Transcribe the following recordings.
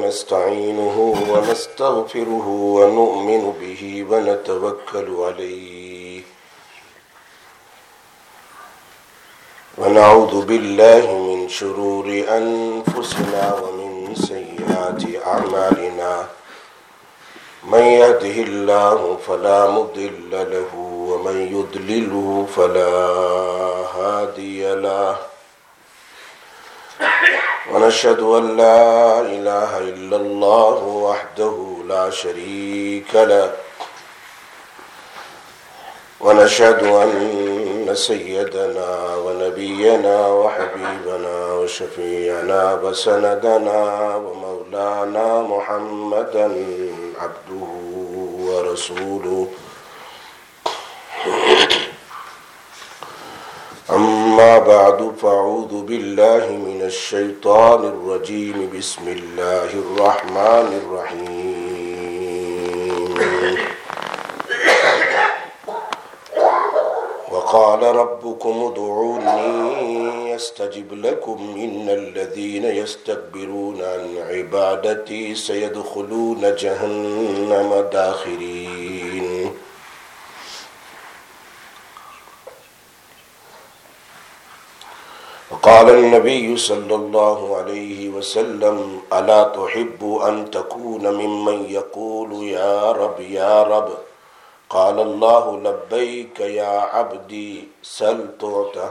ونستعينه ونستغفره ونؤمن به ونتوكل عليه ونعوذ بالله من شرور أنفسنا ومن سيئات أعمالنا من يهده الله فلا مضل له ومن يضلله فلا هادي له ونشهد أن لا إله إلا الله وحده لا شريك له ونشهد أن سيدنا ونبينا وحبيبنا وشفيعنا وسندنا ومولانا محمدا عبده ورسوله أما بعد فأعوذ بالله من الشيطان الرجيم بسم الله الرحمن الرحيم وقال ربكم ادعوني أستجب لكم إن الذين يستكبرون عن عبادتي سيدخلون جهنم داخرين وقال النبي صلى الله عليه وسلم ألا تحب أن تكون ممن يقول يا رب يا رب قال الله لبيك يا عبدي سل تعطى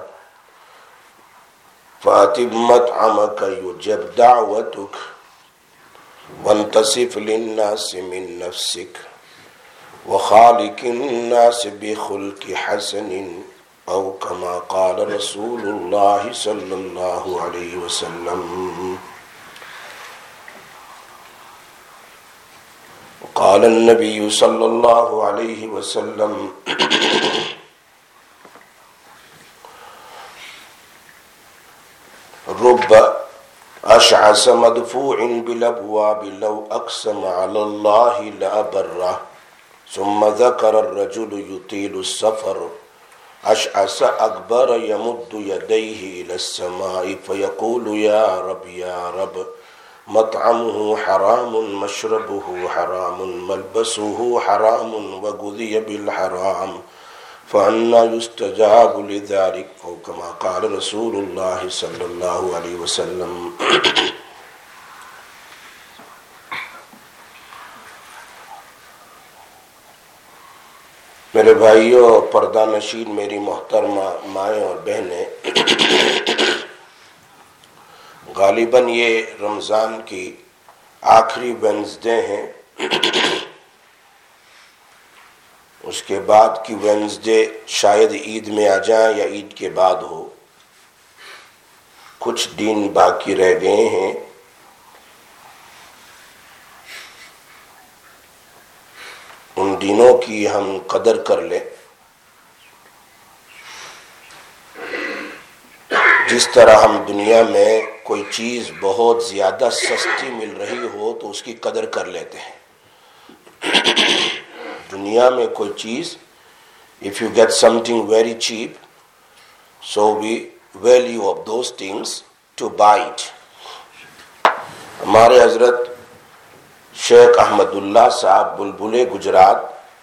فأتم مطعمك يجب دعوتك وانتصف للناس من نفسك وخالق الناس بخلق حسن أو كما قال رسول الله صلى الله عليه وسلم قال النبي صلى الله عليه وسلم رب أشعث مدفوع بالأبواب لو أقسم على الله لأبره ثم ذكر الرجل يطيل السفر أشعث أكبر يمد يديه إلى السماء فيقول يا رب مطعمه حرام مشربه حرام ملبسه حرام وغذي بالحرام فأنى يستجاب لذلك أو كما قال رسول الله صلى الله عليه وسلم میرے بھائیوں اور پردہ نشین میری محترمہ مائیں اور بہنیں، غالباً یہ رمضان کی آخری وینسڈے ہیں، اس کے بعد کی وینسڈے شاید عید میں آ جائیں یا عید کے بعد ہو، کچھ دن باقی رہ گئے ہیں۔ ان دنوں کی ہم قدر کر لیں۔ جس طرح ہم دنیا میں کوئی چیز بہت زیادہ سستی مل رہی ہو تو اس کی قدر کر لیتے ہیں۔ دنیا میں کوئی چیز if you get something very cheap so we value of those things to buy it۔ ہمارے حضرت شیخ احمد اللہ صاحب بلبل گجرات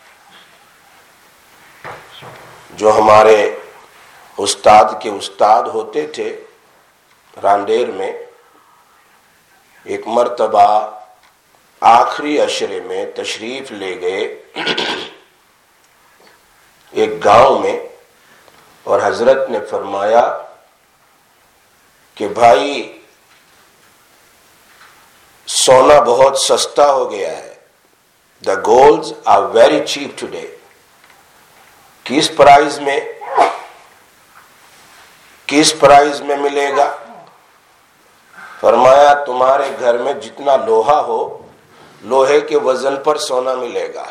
جو ہمارے استاد کے استاد ہوتے تھے راندیر میں، ایک مرتبہ آخری عشرے میں تشریف لے گئے ایک گاؤں میں، اور حضرت نے فرمایا کہ بھائی سونا بہت سستا ہو گیا ہے، the golds are very cheap today۔ کس پرائز میں ملے گا؟ فرمایا تمہارے گھر میں جتنا لوہا ہو، لوہے کے وزن پر سونا ملے گا۔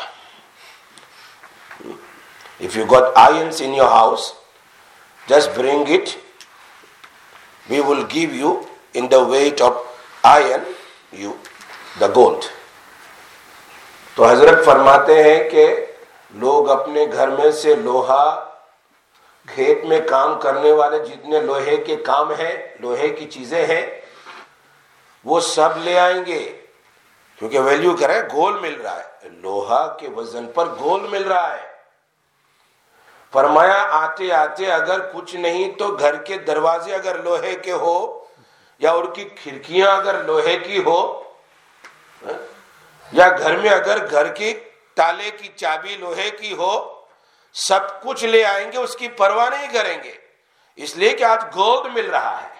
If you got irons in your house, just bring it, we will give you in the weight of iron the gold۔ تو حضرت فرماتے ہیں کہ لوگ اپنے گھر میں سے لوہا، کھیت میں کام کرنے والے جتنے لوہے کے کام ہیں، لوہے کی چیزیں ہیں، وہ سب لے آئیں گے، کیونکہ ویلیو کریں گول مل رہا ہے، لوہا کے وزن پر گول مل رہا ہے۔ فرمایا آتے آتے اگر کچھ نہیں تو گھر کے دروازے اگر لوہے کے ہو یا ان کی کھڑکیاں اگر لوہے کی ہو یا گھر میں اگر گھر کی تالے کی چابی لوہے کی ہو، سب کچھ لے آئیں گے، اس کی پرواہ نہیں کریں گے، اس لیے کہ آج گولڈ مل رہا ہے۔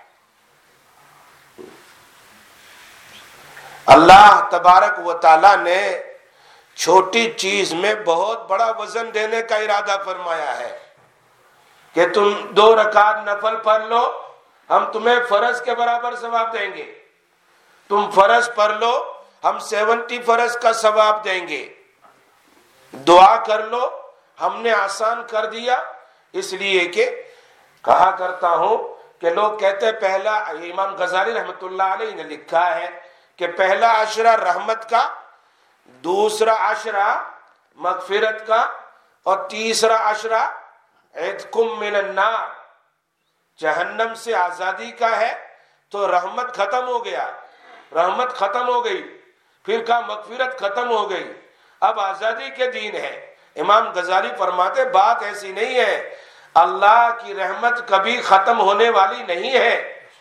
اللہ تبارک و تعالی نے چھوٹی چیز میں بہت بڑا وزن دینے کا ارادہ فرمایا ہے کہ تم 2 رکعت نفل پڑھ لو، ہم تمہیں فرض کے برابر ثواب دیں گے، تم فرض پڑھ لو، ہم 70 فرض کا ثواب دیں گے، دعا کر لو، ہم نے آسان کر دیا۔ اس لیے کہ کہا کرتا ہوں کہ لوگ کہتے ہیں پہلا، امام غزالی رحمۃ اللہ علیہ نے لکھا ہے کہ پہلا عشرہ رحمت کا، دوسرا عشرہ مغفرت کا، اور تیسرا عشرہ عتقم من النار، جہنم سے آزادی کا ہے۔ تو رحمت ختم ہو گیا، رحمت ختم ہو گئی، پھر کہا مغفرت ختم ہو گئی، اب آزادی کے دین ہے۔ امام غزالی فرماتے بات ایسی نہیں ہے، اللہ کی رحمت کبھی ختم ہونے والی نہیں ہے،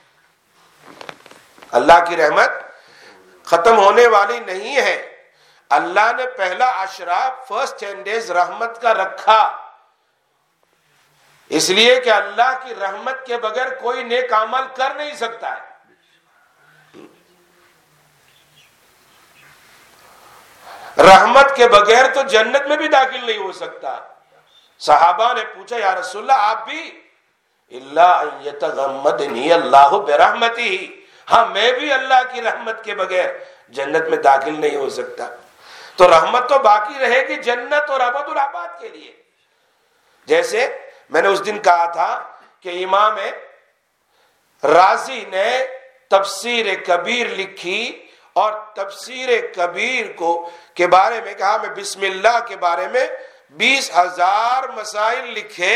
اللہ کی رحمت ختم ہونے والی نہیں ہے۔ اللہ نے پہلا عشرہ فرسٹ 10 days رحمت کا رکھا، اس لیے کہ اللہ کی رحمت کے بغیر کوئی نیک عمل کر نہیں سکتا ہے۔ رحمت کے بغیر تو جنت میں بھی داخل نہیں ہو سکتا۔ صحابہ نے پوچھا یا رسول اللہ آپ بھی؟ الا ان یتغمدنی اللہ برحمتہ، ہاں میں بھی اللہ کی رحمت کے بغیر جنت میں داخل نہیں ہو سکتا۔ تو رحمت تو باقی رہے گی جنت اور ابد الآباد کے لیے۔ جیسے میں نے اس دن کہا تھا کہ امام رازی نے تفسیر کبیر لکھی اور تفسیر کبیر کے بارے میں کہا میں بسم اللہ کے بارے میں 20,000 مسائل لکھے،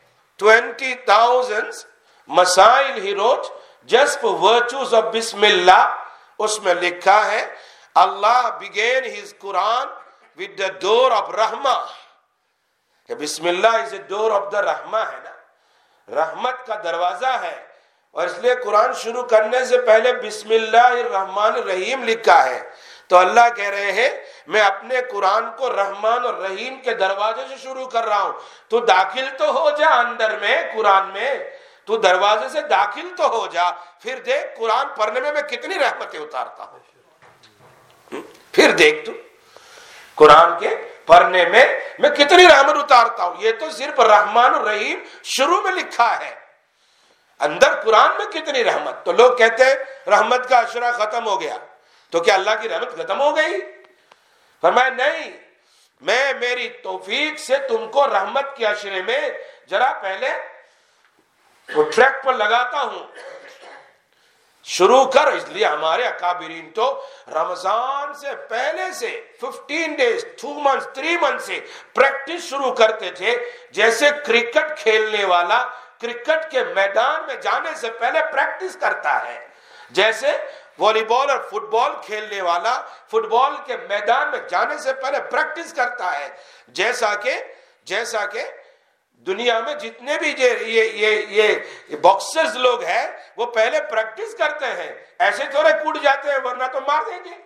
20,000 مسائل ہی rote just for virtues of بسم اللہ۔ اس میں لکھا ہے اللہ began his Quran with the door of رحمہ، کہ بسم اللہ is a door of the رحمہ ہے نا، رحمت کا دروازہ ہے، اور اس لیے قرآن شروع کرنے سے پہلے بسم اللہ الرحمن الرحیم لکھا ہے۔ تو اللہ کہہ رہے ہیں میں اپنے قرآن کو رحمان اور رحیم کے دروازے سے شروع کر رہا ہوں، تو داخل تو ہو جا اندر میں، قرآن میں تو دروازے سے داخل تو ہو جا، پھر دیکھ قرآن پڑھنے میں کتنی رحمتیں اتارتا ہوں، پھر دیکھ تو قرآن کے پڑھنے میں کتنی رحمت اتارتا ہوں۔ یہ تو صرف رحمان الرحیم شروع میں لکھا ہے، اندر قرآن میں کتنی رحمت۔ تو لوگ کہتے ہیں رحمت کا عشرہ ختم ہو گیا، تو کیا اللہ کی رحمت ختم ہو گئی؟ فرمایا نہیں، میں میری توفیق سے تم کو رحمت کے عشرے میں ذرا پہلے وہ ٹریک پر لگاتا ہوں، شروع کر۔ اس لیے ہمارے اکابرین تو رمضان سے پہلے سے 15 days 2 months 3 months سے پریکٹس شروع کرتے تھے، جیسے کرکٹ کھیلنے والا کرکٹ کے میدان میں جانے سے پہلے پریکٹس کرتا ہے، جیسے والی بال اور فٹ بال کھیلنے والا فٹ بال کے میدان میں جانے سے پہلے پریکٹس کرتا ہے، جیسا کہ دنیا میں جتنے بھی یہ باکسرز لوگ ہیں وہ پہلے پریکٹس کرتے ہیں، ایسے تھوڑے کود جاتے ہیں ورنہ تو مار دیں گے،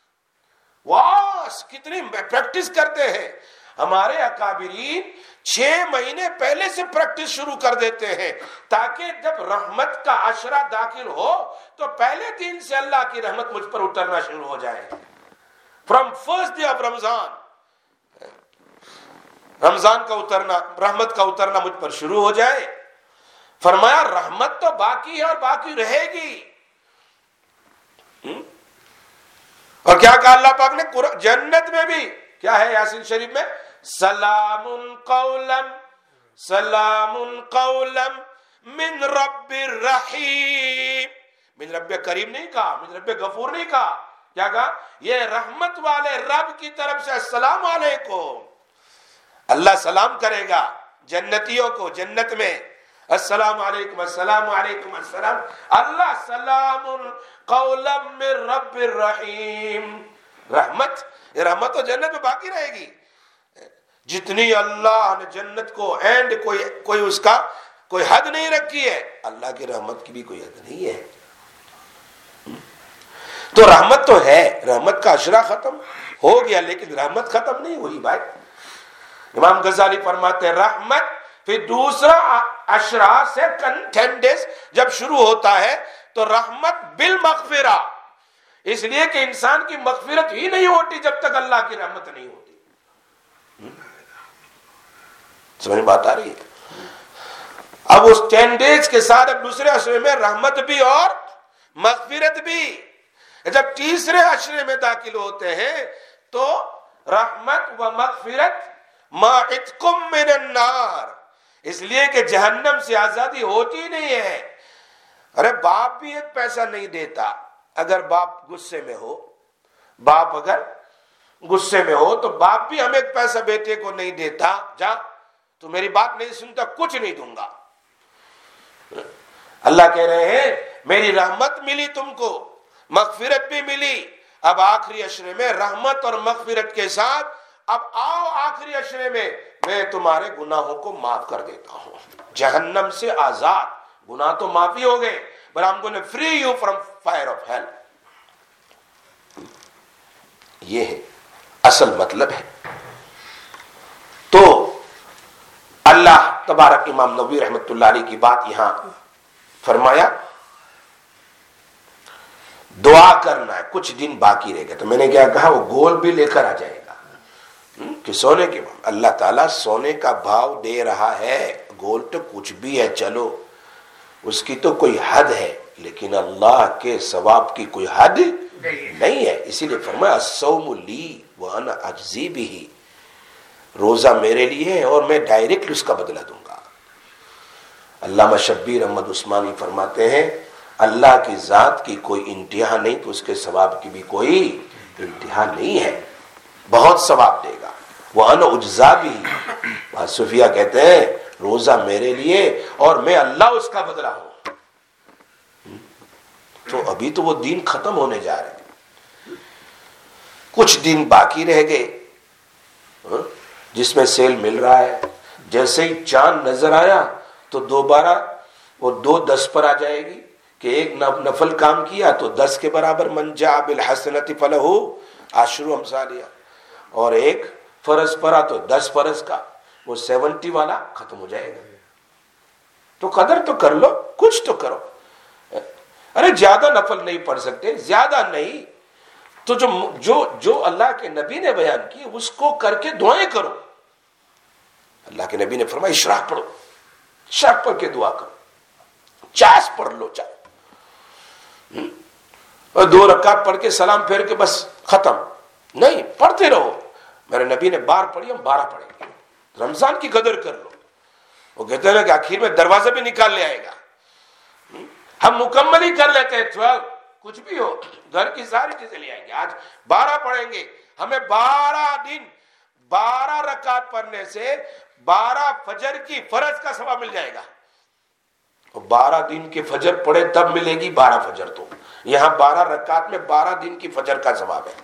واس کتنی پریکٹس کرتے ہیں۔ ہمارے اکابرین 6 مہینے پہلے سے پریکٹس شروع کر دیتے ہیں، تاکہ جب رحمت کا عشرہ داخل ہو تو پہلے دن سے اللہ کی رحمت مجھ پر اترنا شروع ہو جائے۔ From first day of Ramadan کا اترنا، رحمت کا اترنا مجھ پر شروع ہو جائے۔ فرمایا رحمت تو باقی ہے اور باقی رہے گی۔ اور کیا کہا اللہ پاک نے جنت میں بھی؟ کیا ہے یاسین شریف میں؟ سلام قولا من رب الرحیم، من رب کریم نہیں کہا، من رب غفور نہیں کہا، کیا کہا؟ یہ رحمت والے رب کی طرف سے السلام علیکم، اللہ سلام کرے گا جنتیوں کو جنت میں، السلام علیکم السلام علیکم السلام، اللہ سلام قولا من رب الرحیم، رحمت، یہ رحمت تو جنت میں باقی رہے گی. جتنی اللہ نے جنت کو اینڈ کوئی اس کا کوئی حد نہیں رکھی ہے، اللہ کی رحمت کی بھی کوئی حد نہیں ہے. تو رحمت تو ہے، رحمت کا اشرا ختم ہو گیا، لیکن رحمت ختم نہیں ہوئی بھائی. امام غزالی فرماتے ہیں رحمت پھر دوسرا اشرا سیکنڈ 10 days جب شروع ہوتا ہے تو رحمت بالمغفرہ، اس لیے کہ انسان کی مغفرت ہی نہیں ہوتی جب تک اللہ کی رحمت نہیں ہوتی. سمجھ بات آ رہی ہے؟ اب اس 10 days کے ساتھ اب دوسرے اشرے میں رحمت بھی اور مغفرت بھی. جب تیسرے اشرے میں داخل ہوتے ہیں تو رحمت و مغفرت ما عتقم من النار، اس لیے کہ جہنم سے آزادی ہوتی نہیں ہے. ارے باپ بھی ایک پیسہ نہیں دیتا اگر باپ غصے میں ہو، باپ اگر غصے میں ہو تو باپ بھی ہمیں ایک پیسہ بیٹے کو نہیں دیتا، جا تو میری بات نہیں سنتا کچھ نہیں دوں گا. اللہ کہہ رہے ہیں میری رحمت ملی تم کو، مغفرت بھی ملی. اب آخری اشرے میں رحمت اور مغفرت کے ساتھ اب آؤ آخری اشرے میں تمہارے گناہوں کو معاف کر دیتا ہوں. جہنم سے آزاد، گناہ تو معافی ہو گئے، but I'm going to free you from fire of hell. یہ ہے اصل مطلب ہے. تو اللہ تبارک امام نووی رحمۃ اللہ علیہ کی بات یہاں فرمایا دعا کرنا ہے، کچھ دن باقی رہ گئے. تو میں نے کیا کہا، وہ گول بھی لے کر آ جائے گا کہ سونے کے اللہ تعالیٰ سونے کا بھاؤ دے رہا ہے، گول تو کچھ بھی ہے، چلو اس کی تو کوئی حد ہے، لیکن اللہ کے ثواب کی کوئی حد نہیں ہے. اسی لیے فرمایا الصوم لی وانا اجزی بہ، روزہ میرے لیے ہے اور میں ڈائریکٹ اس کا بدلہ دوں گا. علامہ شبیر احمد عثمانی فرماتے ہیں اللہ کی ذات کی کوئی انتہا نہیں تو اس کے ثواب کی بھی کوئی انتہا نہیں ہے، بہت ثواب دے گا. وَأَنَا أُجْزَىٰ بِهِ، صوفیہ کہتے ہیں روزہ میرے لیے اور میں اللہ اس کا بدلہ ہوں. تو ابھی تو وہ دن ختم ہونے جا رہے ہیں، کچھ دن باقی رہ گئے جس میں سیل مل رہا ہے. جیسے ہی چاند نظر آیا تو دوبارہ وہ 2:10 پر آ جائے گی کہ ایک نفل کام کیا تو 10 کے برابر من جاء بالحسنۃ فلہ عشر امثالھا، اور ایک فرض پڑا تو 10 فرض کا، وہ 70 والا ختم ہو جائے گا. تو قدر تو کر لو، کچھ تو کرو. ارے زیادہ نفل نہیں پڑھ سکتے، زیادہ نہیں تو جو اللہ کے نبی نے بیان کی اس کو کر کے دعائیں کرو. اللہ کے نبی نے فرمایا اشراق پڑھو، اشراق پڑھ کے دعا کرو. چاس پڑھ لو، اور 2 رکعت پڑھ کے سلام پھیر کے بس ختم نہیں، پڑھتے رہو. میرے نبی نے 12 پڑھی، ہم 12 پڑھیں گے. رمضان کی قدر کر لو. وہ کہتے ہیں کہ آخر میں دروازہ بھی نکال لے آئے گا. ہم مکمل ہی کر لیتے ہیں 12، کچھ بھی ہو گھر کی ساری چیزیں لے آئیں گے. آج 12 پڑھیں گے، ہمیں 12 دن 12 رکعت پڑھنے سے 12 فجر کی فرض کا ثواب مل جائے گا. 12 دن کی فجر پڑھے تب ملے گی 12 فجر. تو یہاں 12 رکعت میں 12 دن کی فجر کا ثواب ہے.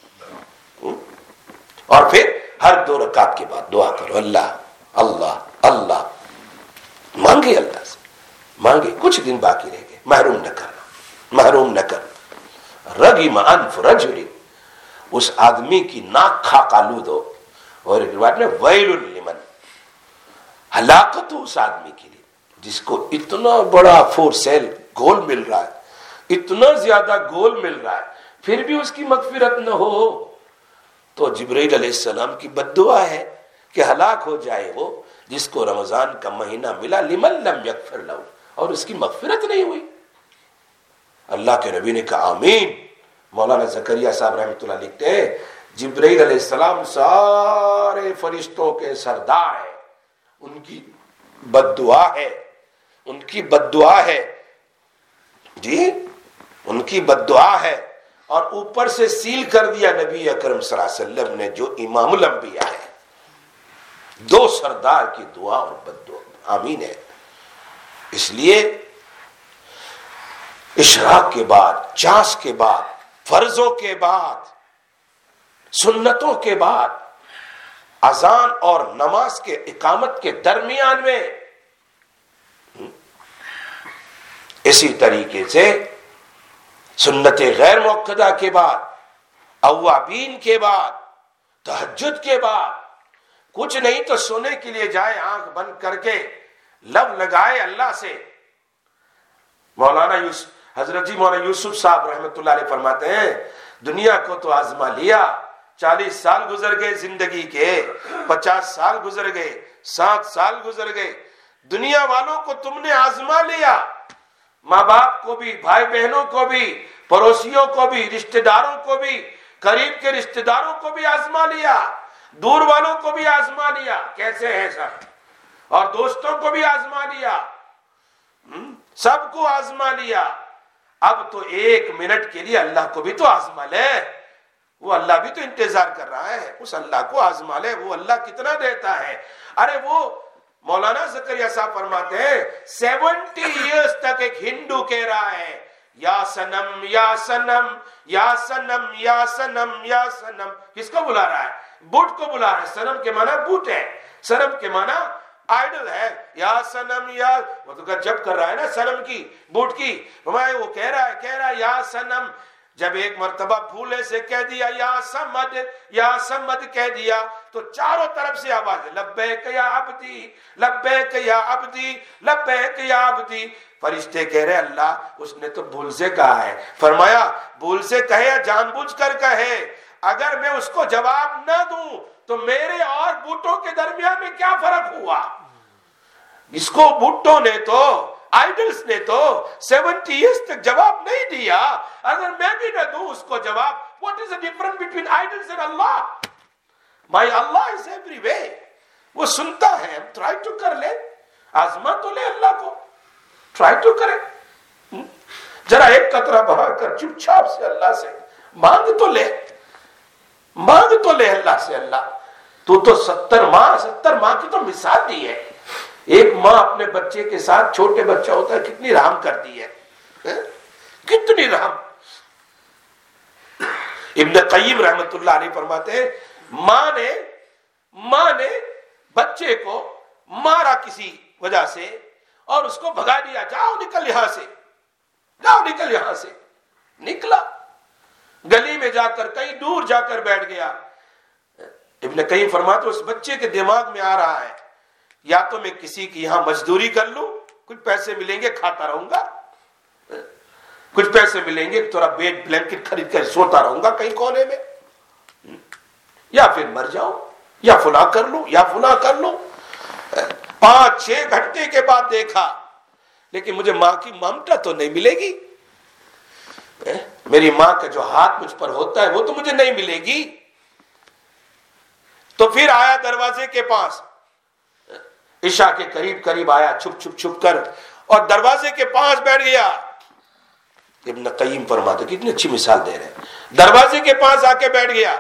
اور پھر ہر 2 رکعت کے بعد دعا کرو اللہ اللہ اللہ، مانگے اللہ سے، مانگے. کچھ دن باقی رہ گئے، محروم نہ کرنا، محروم نہ کرنا. رغم انف رجل، اس آدمی کی ناک خاک آلود ہو. اور ایک روایت میں ویل لمن، ہلاکت ہو اس آدمی کے لیے جس کو اتنا بڑا فور سیل گول مل رہا ہے، اتنا زیادہ گول مل رہا ہے، پھر بھی اس کی مغفرت نہ ہو. تو جبرائیل علیہ السلام کی بد دعا ہے کہ ہلاک ہو جائے وہ جس کو رمضان کا مہینہ ملا لمن لم یغفر لہ، اور اس کی مغفرت نہیں ہوئی. اللہ کے نبی نے کہا آمین. مولانا زکریا صاحب رحمۃ اللہ لکھتے ہیں جبرائیل علیہ السلام سارے فرشتوں کے سردار ہیں، ان کی بد دعا ہے، ان کی بد دعا ہے جی، ان کی بد دعا ہے. اور اوپر سے سیل کر دیا نبی اکرم صلی اللہ علیہ وسلم نے جو امام الانبیاء ہے. 2 سردار کی دعا اور بد دعا آمین ہے. اس لیے اشراق کے بعد، چاس کے بعد، فرضوں کے بعد سنتوں کے بعد اذان اور نماز کے اقامت کے درمیان میں، اسی طریقے سے سنت غیر مؤکدہ کے بعد، اوابین کے بعد، تہجد کے بعد، کچھ نہیں تو سونے کے لیے جائے آنکھ بند کر کے لب لگائے اللہ سے۔ حضرت جی مولانا یوسف صاحب رحمۃ اللہ علیہ فرماتے ہیں دنیا کو تو آزما لیا، 40 سال گزر گئے زندگی کے، 50 سال گزر گئے، 60 سال گزر گئے، دنیا والوں کو تم نے آزما لیا، ماں باپ کو بھی، بھائی بہنوں کو بھی، پڑوسیوں کو بھی، رشتہ داروں کو بھی، قریب کے رشتہ داروں کو بھی آزما لیا، دور والوں کو بھی آزما لیا کیسے ہیں سب، اور دوستوں کو بھی آزما لیا، سب کو آزما لیا۔ اب تو 1 منٹ کے لیے اللہ کو بھی تو آزما لے، وہ اللہ بھی تو انتظار کر رہا ہے، اس اللہ کو آزما لے، وہ اللہ کتنا دیتا ہے۔ ارے وہ مولانا زکریا صاحب فرماتے ہیں 70 ایئرز تک ایک ہندو کہہ رہا ہے یا سنم یا سنم یا سنم یا سنم یا سنم، کس کو بلا رہا ہے؟ بت کو بلا رہا ہے۔ سنم کے معنی بت ہے، سنم کے معنی آئیڈل ہے، یا سنم، یا وہ تو جب کر رہا ہے نا سنم کی، بت کی، وہ کہہ رہا ہے یا سنم۔ جب ایک مرتبہ بھولے سے کہہ دیا یا سمد کہہ دیا تو چاروں طرف سے آواز ہے لبیک یا عبدی، لبیک یا عبدی، لبیک یا عبدی۔ فرشتے کہہ رہے اللہ اس نے تو بھول سے کہا ہے۔ فرمایا بھول سے کہے یا جان بوجھ کر کہے، اگر میں اس کو جواب نہ دوں تو میرے اور بوٹوں کے درمیان میں کیا فرق ہوا؟ اس کو بوٹوں نے تو، آئیڈلز نے تو 70 ایئرز تک جواب نہیں دیا، اگر میں بھی نہ دوں اس کو جواب، what is the difference between idols and Allah? My Allah is everywhere، وہ سنتا ہے، ہم ٹرائی تو کر لیں، آزما تو لے اللہ کو، ٹرائی تو کریں، ذرا ایک قطرہ بہا کر چپ چاپ سے اللہ سے مانگ تو لے، مانگ تو لے اللہ سے۔ اللہ تو 70 ماہ کی تو مثال دی ہے۔ ایک ماں اپنے بچے کے ساتھ، چھوٹے بچہ ہوتا ہے، کتنی رحم کرتی ہے، کتنی رحم۔ ابن قیم رحمت اللہ علیہ فرماتے ہیں ماں نے بچے کو مارا کسی وجہ سے اور اس کو بھگا دیا، جاؤ نکل یہاں سے، جاؤ نکل یہاں سے۔ نکلا، گلی میں جا کر کہیں دور جا کر بیٹھ گیا۔ ابن قیم فرماتے اس بچے کے دماغ میں آ رہا ہے یا تو میں کسی کی یہاں مزدوری کر لوں، کچھ پیسے ملیں گے کھاتا رہوں گا، کچھ پیسے ملیں گے تھوڑا بیڈ بلینکٹ خرید کر سوتا رہوں گا کہیں کونے میں، یا پھر مر جاؤں، یا فلاں کر لوں، یا فلاں کر لوں۔ 5-6 گھنٹے کے بعد دیکھا لیکن مجھے ماں کی ممتا تو نہیں ملے گی، میری ماں کا جو ہاتھ مجھ پر ہوتا ہے وہ تو مجھے نہیں ملے گی۔ تو پھر آیا دروازے کے پاس، عشاء کے قریب آیا، چھپ کر اور دروازے کے پاس بیٹھ گیا۔ ابن قیم فرماتے کتنی اچھی مثال دے رہے ہیں، دروازے کے پاس آ کے بیٹھ گیا۔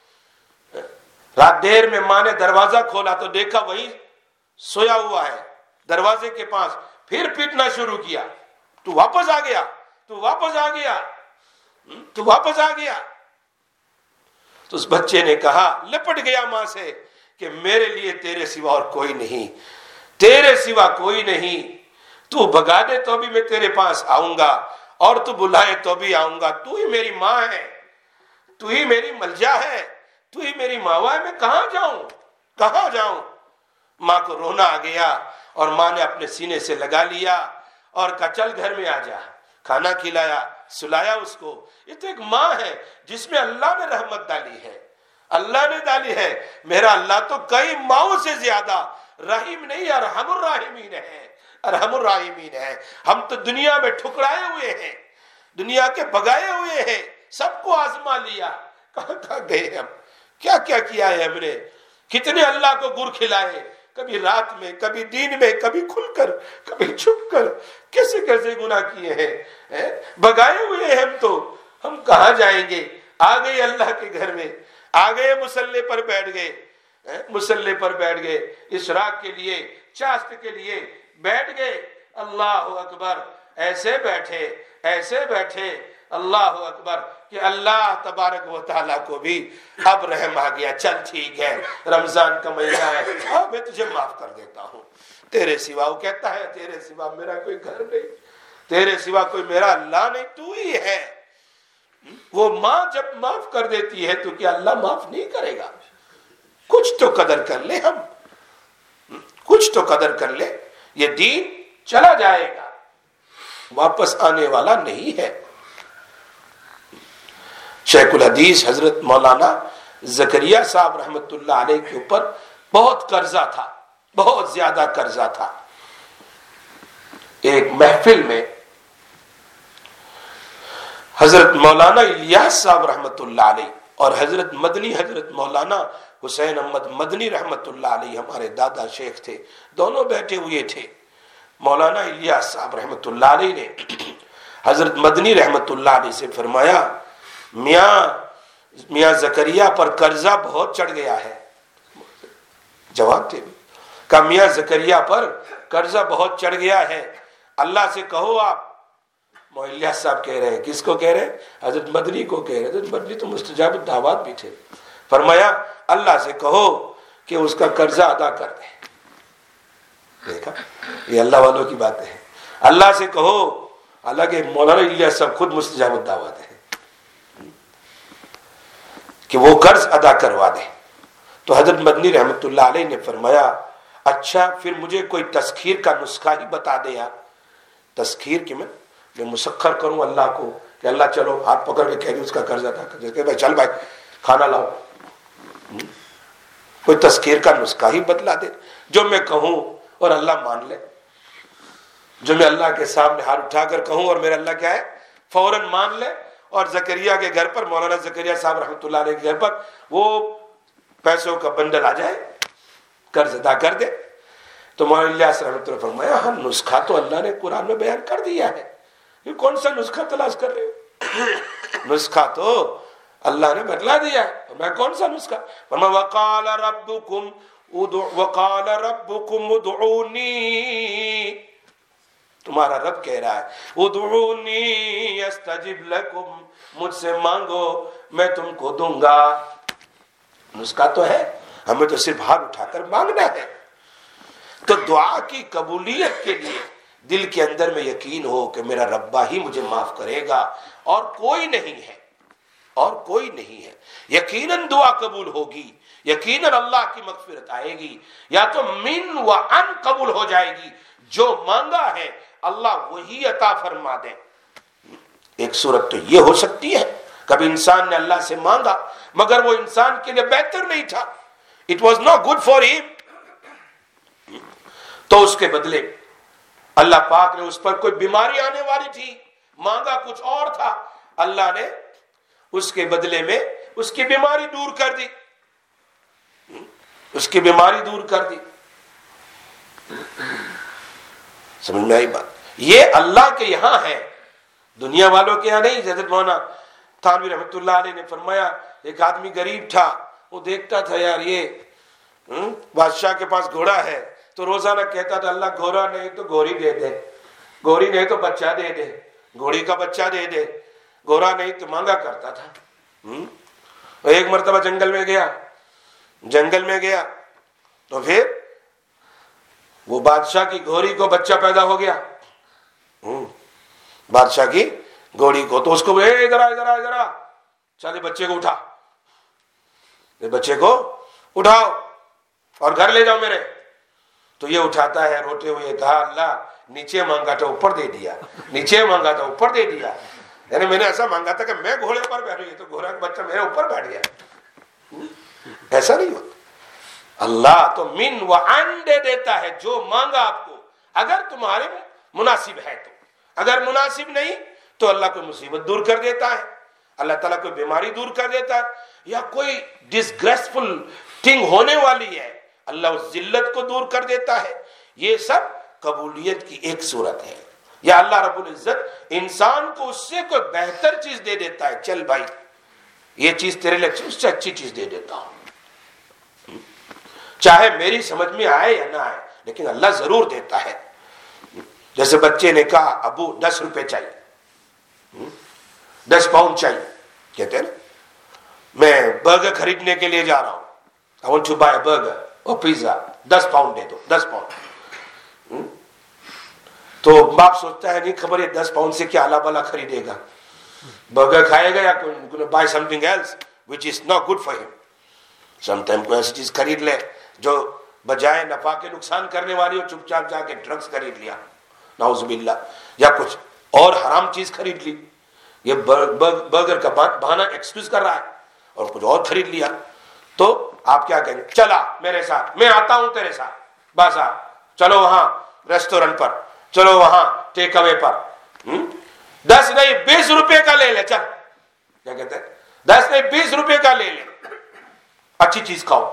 رات دیر میں ماں نے دروازہ کھولا تو دیکھا وہی سویا ہوا ہے دروازے کے پاس، پھر پیٹنا شروع کیا، تو واپس آ گیا، تو واپس آ گیا، تو واپس آ گیا۔ تو اس بچے نے کہا، لپٹ گیا ماں سے کہ میرے لیے تیرے سوا اور کوئی نہیں، تیرے سوا کوئی نہیں، تو بھگا دے تو بھی میں تیرے پاس آؤں گا اور تو بلائے تو بھی آؤں گا، تو ہی میری ماں ہے، تو ہی میری ملجا ہے، تو ہی میری ماوا ہے، میں کہاں جاؤں، کہاں جاؤں؟ ماں کو رونا آ گیا اور ماں نے اپنے سینے سے لگا لیا اور کہا چل گھر میں آ جا، کھانا کھلایا، سلایا اس کو۔ یہ تو ایک ماں ہے جس میں اللہ نے رحمت ڈالی ہے، اللہ نے ڈالی ہے۔ میرا اللہ تو کئی ماؤں سے زیادہ رحیم نہیں، ارحم الراحمین ہے، ارحم الراحمین ہے۔ ہم تو دنیا میں ٹھکرائے ہوئے ہیں، دنیا کے بگائے ہوئے ہیں، سب کو آزما لیا، کہاں گئے ہم، کیا کیا ہے ہم نے، کتنے اللہ کو گر کھلائے، کبھی رات میں، کبھی دن میں، کبھی کھل کر، کبھی چھپ کر، کیسے گناہ کیے ہیں، بگائے ہوئے ہیں ہم کہاں جائیں گے؟ آ گئے اللہ کے گھر میں، آ گئے مسلح پر بیٹھ گئے، مسلح پر بیٹھ گئے، اشراق کے لیے، چاشت کے لیے بیٹھ گئے۔ اللہ اکبر، ایسے بیٹھے، اللہ اکبر، کہ اللہ تبارک و تعالیٰ کو بھی اب رحم آ گیا، چل ٹھیک ہے رمضان کا مہینہ ہے، میں تجھے معاف کر دیتا ہوں، تیرے سوا، وہ کہتا ہے تیرے سوا میرا کوئی گھر نہیں، تیرے سوا کوئی میرا اللہ نہیں، تو ہی ہے۔ وہ ماں جب معاف کر دیتی ہے تو کیا اللہ معاف نہیں کرے گا؟ کچھ تو قدر کر لے، ہم کچھ تو قدر کر لے، یہ دین چلا جائے گا، واپس آنے والا نہیں ہے۔ شیخ الحدیث حضرت مولانا زکریا صاحب رحمت اللہ علیہ کے اوپر بہت قرضہ تھا، بہت زیادہ قرضہ تھا۔ ایک محفل میں حضرت مولانا الیاس صاحب رحمت اللہ علیہ اور حضرت مدنی حضرت مولانا حسین احمد مدنی رحمت اللہ علیہ ہمارے دادا شیخ تھے، دونوں بیٹھے ہوئے تھے۔ مولانا الیاس صاحب رحمت اللہ علیہ نے حضرت مدنی رحمت اللہ علیہ سے فرمایا، میاں زکریا پر قرضہ بہت چڑھ گیا ہے۔ جواب تھے کہا میاں زکریا پر قرضہ بہت چڑھ گیا ہے، اللہ سے کہو آپ۔ الیاس صاحب کہہ رہے ہیں، کس کو کہہ رہے ہیں؟ حضرت مدنی کو کہہ رہے ہیں، حضرت مدنی تو مستجاب الدعوات بھی تھے۔ فرمایا اللہ سے کہو کہ اس کا قرضہ ادا کر دے۔ دیکھا، یہ اللہ والوں کی باتیں ہیں، اللہ سے کہو، حالانکہ مولانا الیاس صاحب خود مستجاب الدعوات ہیں، کہ وہ قرض ادا کروا دے۔ تو حضرت مدنی رحمت اللہ علیہ نے فرمایا اچھا پھر مجھے کوئی تسخیر کا نسخہ ہی بتا دے یار، تسخیر کہ میں مسخر کروں اللہ کو، کہ اللہ چلو ہاتھ پکڑ کے کہہ دیں اس کا قرض ادا کر دے، کہ بھائی چل بھائی کھانا لاؤ، کوئی تسخیر کا نسخہ ہی بتلا دے جو میں کہوں اور اللہ مان لے، جو میں اللہ کے سامنے ہاتھ اٹھا کر کہوں اور میرا اللہ کیا ہے فوراً مان لے۔ اور زکریا کے گھر پر، مولانا زکریا صاحب رحمۃ اللہ علیہ کے گھر پر وہ پیسوں کا بنڈل آ جائے، قرض ادا کر دے۔ تو مولانا الیاس رحمۃ اللہ فرمایا ہاں نسخہ تو اللہ نے قرآن میں بیان کر دیا ہے، یہ کون سا نسخہ تلاش کر رہے ہو؟ نسخہ تو اللہ نے بتلا دیا ہے، میں کون سا نسخہ؟ فرمایا وقال ربکم ادعونی، تمہارا رب کہہ رہا ہے ادعونی استجب لکم، مجھ سے مانگو میں تم کو دوں گا۔ نسخہ تو ہے، ہمیں تو صرف ہاتھ اٹھا کر مانگنا ہے۔ تو دعا کی قبولیت کے لیے دل کے اندر میں یقین ہو کہ میرا ربا ہی مجھے معاف کرے گا اور کوئی نہیں ہے، اور کوئی نہیں ہے، یقیناً دعا قبول ہوگی، یقیناً اللہ کی مغفرت آئے گی، یا تو من و ان قبول ہو جائے گی، جو مانگا ہے اللہ وہی عطا فرما دے۔ ایک صورت تو یہ ہو سکتی ہے کبھی انسان نے اللہ سے مانگا مگر وہ انسان کے لیے بہتر نہیں تھا، it was not good for ہم، تو اس کے بدلے اللہ پاک نے اس پر کوئی بیماری آنے والی تھی، مانگا کچھ اور تھا، اللہ نے اس کے بدلے میں اس کی بیماری دور کر دی، اس کی بیماری دور کر دی۔ سمجھ میں آئی بات؟ یہ اللہ کے یہاں ہے، دنیا والوں کے یہاں نہیں۔ حضرت مولانا تھانوی رحمۃ اللہ علیہ نے فرمایا ایک آدمی غریب تھا، وہ دیکھتا تھا یار یہ بادشاہ کے پاس گھوڑا ہے، تو روزانہ کہتا تھا اللہ گھوڑا نہیں تو گھوڑی دے دے، گھوڑی نہیں تو بچہ دے دے، گھوڑی کا بچہ دے دے، گھوڑا نہیں تو مانگا کرتا تھا۔ ایک مرتبہ جنگل میں گیا تو پھر وہ بادشاہ کی گھوڑی کو بچہ پیدا ہو گیا، بادشاہ کی گھوڑی کو، تو اس کو ادھر چلے بچے کو اٹھا، بچے کو اٹھاؤ اور گھر لے جاؤ میرے۔ تو یہ اٹھاتا ہے روتے ہوئے، کہا اللہ نیچے مانگا تھا اوپر دے دیا، نیچے مانگا تھا اوپر دے دیا، یعنی میں نے ایسا مانگا تھا کہ میں گھوڑے پر بیٹھ گئی تو گھوڑا کا بچہ میرے اوپر بیٹھ گیا۔ ایسا نہیں ہوتا، اللہ تو من و ان دے دیتا ہے جو مانگا آپ کو، اگر تمہارے مناسب ہے تو، اگر مناسب نہیں تو اللہ کوئی مصیبت دور کر دیتا ہے، اللہ تعالیٰ کوئی بیماری دور کر دیتا ہے، یا کوئی ڈسگریسفل تھنگ ہونے والی ہے اللہ اس ذلت کو دور کر دیتا ہے۔ یہ سب قبولیت کی ایک صورت ہے، یا اللہ رب العزت انسان کو اس سے کوئی بہتر چیز دے دیتا ہے، چل بھائی یہ چیز تیرے لیے اچھی، اس سے اچھی چیز دے دیتا ہوں، چاہے میری سمجھ میں آئے یا نہ آئے لیکن اللہ ضرور دیتا ہے۔ جیسے بچے نے کہا ابو 10 روپے چاہیے، 10 پاؤنڈ چاہیے، کہتے ہیں نا میں برگر خریدنے کے لیے جا رہا ہوں, I want to buy a burger اور پیزا, 10 پاؤنڈ دے دو, 10 پاؤنڈ. تو باپ سوچتا ہے نہیں خبر یہ 10 پاؤنڈ سے کیا اعلیٰ بلا خریدے گا, برگر کھائے گا یا buy something else which is not good for ہم. سم ٹائم کوئی ایسی چیز خرید لے جو بجائے نفع کے نقصان کرنے والی ہو, چپ چاپ جا کے ڈرگس خرید لیا نعوذ باللہ, یا کچھ اور حرام چیز خرید لی. یہ برگر کا بہانہ ایکسکیوز کر رہا ہے اور کچھ اور خرید لیا. تو آپ کیا کہیں گے, چلا میرے ساتھ, میں آتا ہوں تیرے ساتھ بازار, چلو وہاں ریسٹورنٹ پر, چلو وہاں ٹیک اوے پر, 10 نہیں 20 روپے کا لے لے, چل کیا کہتے ہیں 10 نہیں 20 روپے کا لے لے, اچھی چیز کھاؤ.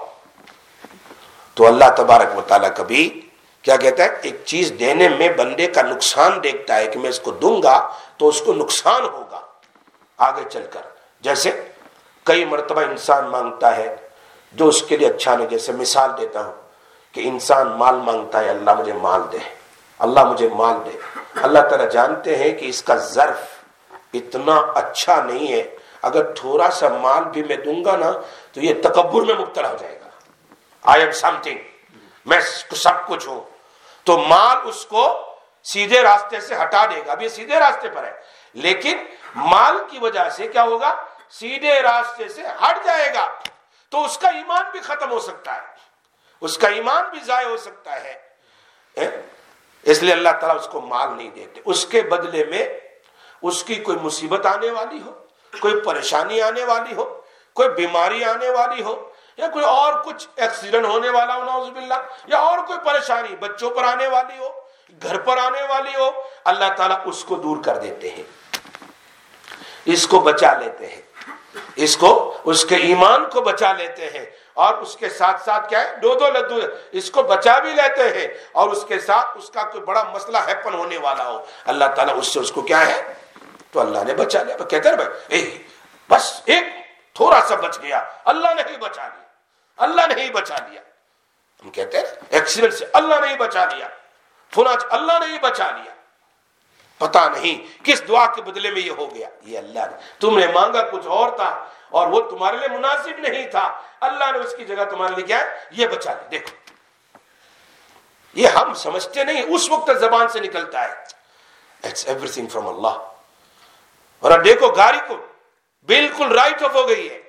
تو اللہ تبارک و تعالیٰ کبھی کیا کہتا ہے, ایک چیز دینے میں بندے کا نقصان دیکھتا ہے کہ میں اس کو دوں گا تو اس کو نقصان ہوگا آگے چل کر. جیسے کئی مرتبہ انسان مانگتا ہے جو اس کے لیے اچھا نہیں. جیسے مثال دیتا ہوں کہ انسان مال مانگتا ہے, اللہ مجھے مال دے, اللہ مجھے مال دے. اللہ تعالیٰ جانتے ہیں کہ اس کا ظرف اتنا اچھا نہیں ہے, اگر تھوڑا سا مال بھی میں دوں گا نا تو یہ تکبر میں مبتلا ہو جائے گا. آئی ایم سم تھنگ, میں سب کچھ ہوں. تو مال اس کو سیدھے راستے سے ہٹا دے گا. اب یہ سیدھے راستے پر ہے, لیکن مال کی وجہ سے کیا ہوگا, سیدھے راستے سے ہٹ جائے گا. تو اس کا ایمان بھی ختم ہو سکتا ہے, اس کا ایمان بھی ضائع ہو سکتا ہے. اس لیے اللہ تعالیٰ اس کو مال نہیں دیتے. اس کے بدلے میں اس کی کوئی مصیبت آنے والی ہو, کوئی پریشانی آنے والی ہو, کوئی بیماری آنے والی ہو, یا کوئی اور کچھ ایکسیڈنٹ ہونے والا ہو نعوذ باللہ, یا اور کوئی پریشانی بچوں پر آنے والی ہو, گھر پر آنے والی ہو, اللہ تعالیٰ اس کو دور کر دیتے ہیں, اس کو بچا لیتے ہیں, اس کو اس کے ایمان کو بچا لیتے ہیں. اور اس کے ساتھ ساتھ کیا ہے, دو لدو اس کو بچا بھی لیتے ہیں, اور اس کے ساتھ اس کا کوئی بڑا مسئلہ ہیپن ہونے والا ہو, اللہ تعالیٰ اس سے اس کو کیا ہے تو اللہ نے بچا لیا. کہتے ہیں بھائی بس ایک تھوڑا سا بچ گیا, اللہ نے ہی بچا لیا, اللہ نے ہی بچا لیا. ہم کہتے ہیں ایکسیڈنٹ سے اللہ نے ہی بچا لیا, فلاں اللہ نے ہی بچا لیا. پتا نہیں کس دعا کے بدلے میں یہ ہو گیا. یہ اللہ نے, تم نے مانگا کچھ اور تھا اور وہ تمہارے لیے مناسب نہیں تھا, اللہ نے اس کی جگہ تمہارے لیے کیا ہے یہ بچا لیا. دیکھو یہ ہم سمجھتے نہیں, اس وقت زبان سے نکلتا ہے it's everything from Allah. اور اب دیکھو گاڑی کو بالکل رائٹ آف ہو گئی ہے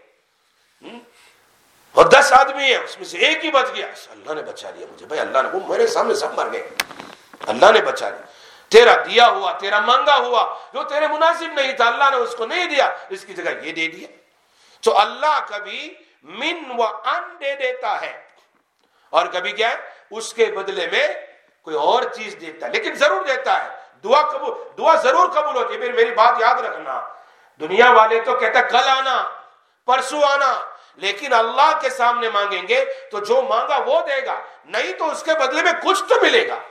اور 10 آدمی ہیں, اس میں سے ایک ہی بچ گیا, اللہ نے بچا لیا مجھے. بھائی اللہ نے, وہ میرے سامنے سب مر گئے, اللہ نے بچا لیا. تیرا دیا ہوا, تیرا مانگا ہوا جو تیرے مناسب نہیں تھا, اللہ نے اس کو نہیں دیا, اس کی جگہ یہ دے دیا. تو اللہ کبھی من و ان دے دیتا ہے اور کبھی کیا ہے اس کے بدلے میں کوئی اور چیز دیتا ہے, لیکن ضرور دیتا ہے. دعا ضرور قبول ہوتی ہے. میری بات یاد رکھنا, دنیا والے تو کہتا ہے کل آنا, پرسوں آنا, لیکن اللہ کے سامنے مانگیں گے تو جو مانگا وہ دے گا, نہیں تو اس کے بدلے میں کچھ تو ملے گا.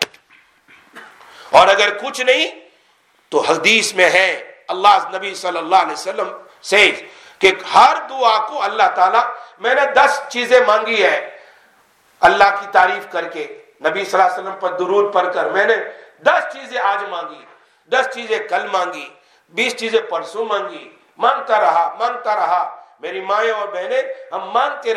اور اگر کچھ نہیں تو حدیث میں ہے, اللہ نبی صلی اللہ علیہ وسلم سے کہ ہر دعا کو اللہ تعالیٰ, میں نے 10 چیزیں مانگی ہے اللہ کی تعریف کر کے, نبی صلی اللہ علیہ وسلم پر درود پڑھ کر, میں نے 10 چیزیں آج مانگی, 10 چیزیں کل مانگی, 20 چیزیں پرسوں مانگی, مانگتا رہا. میری مائیں اور بہنیں, ہم مانگتے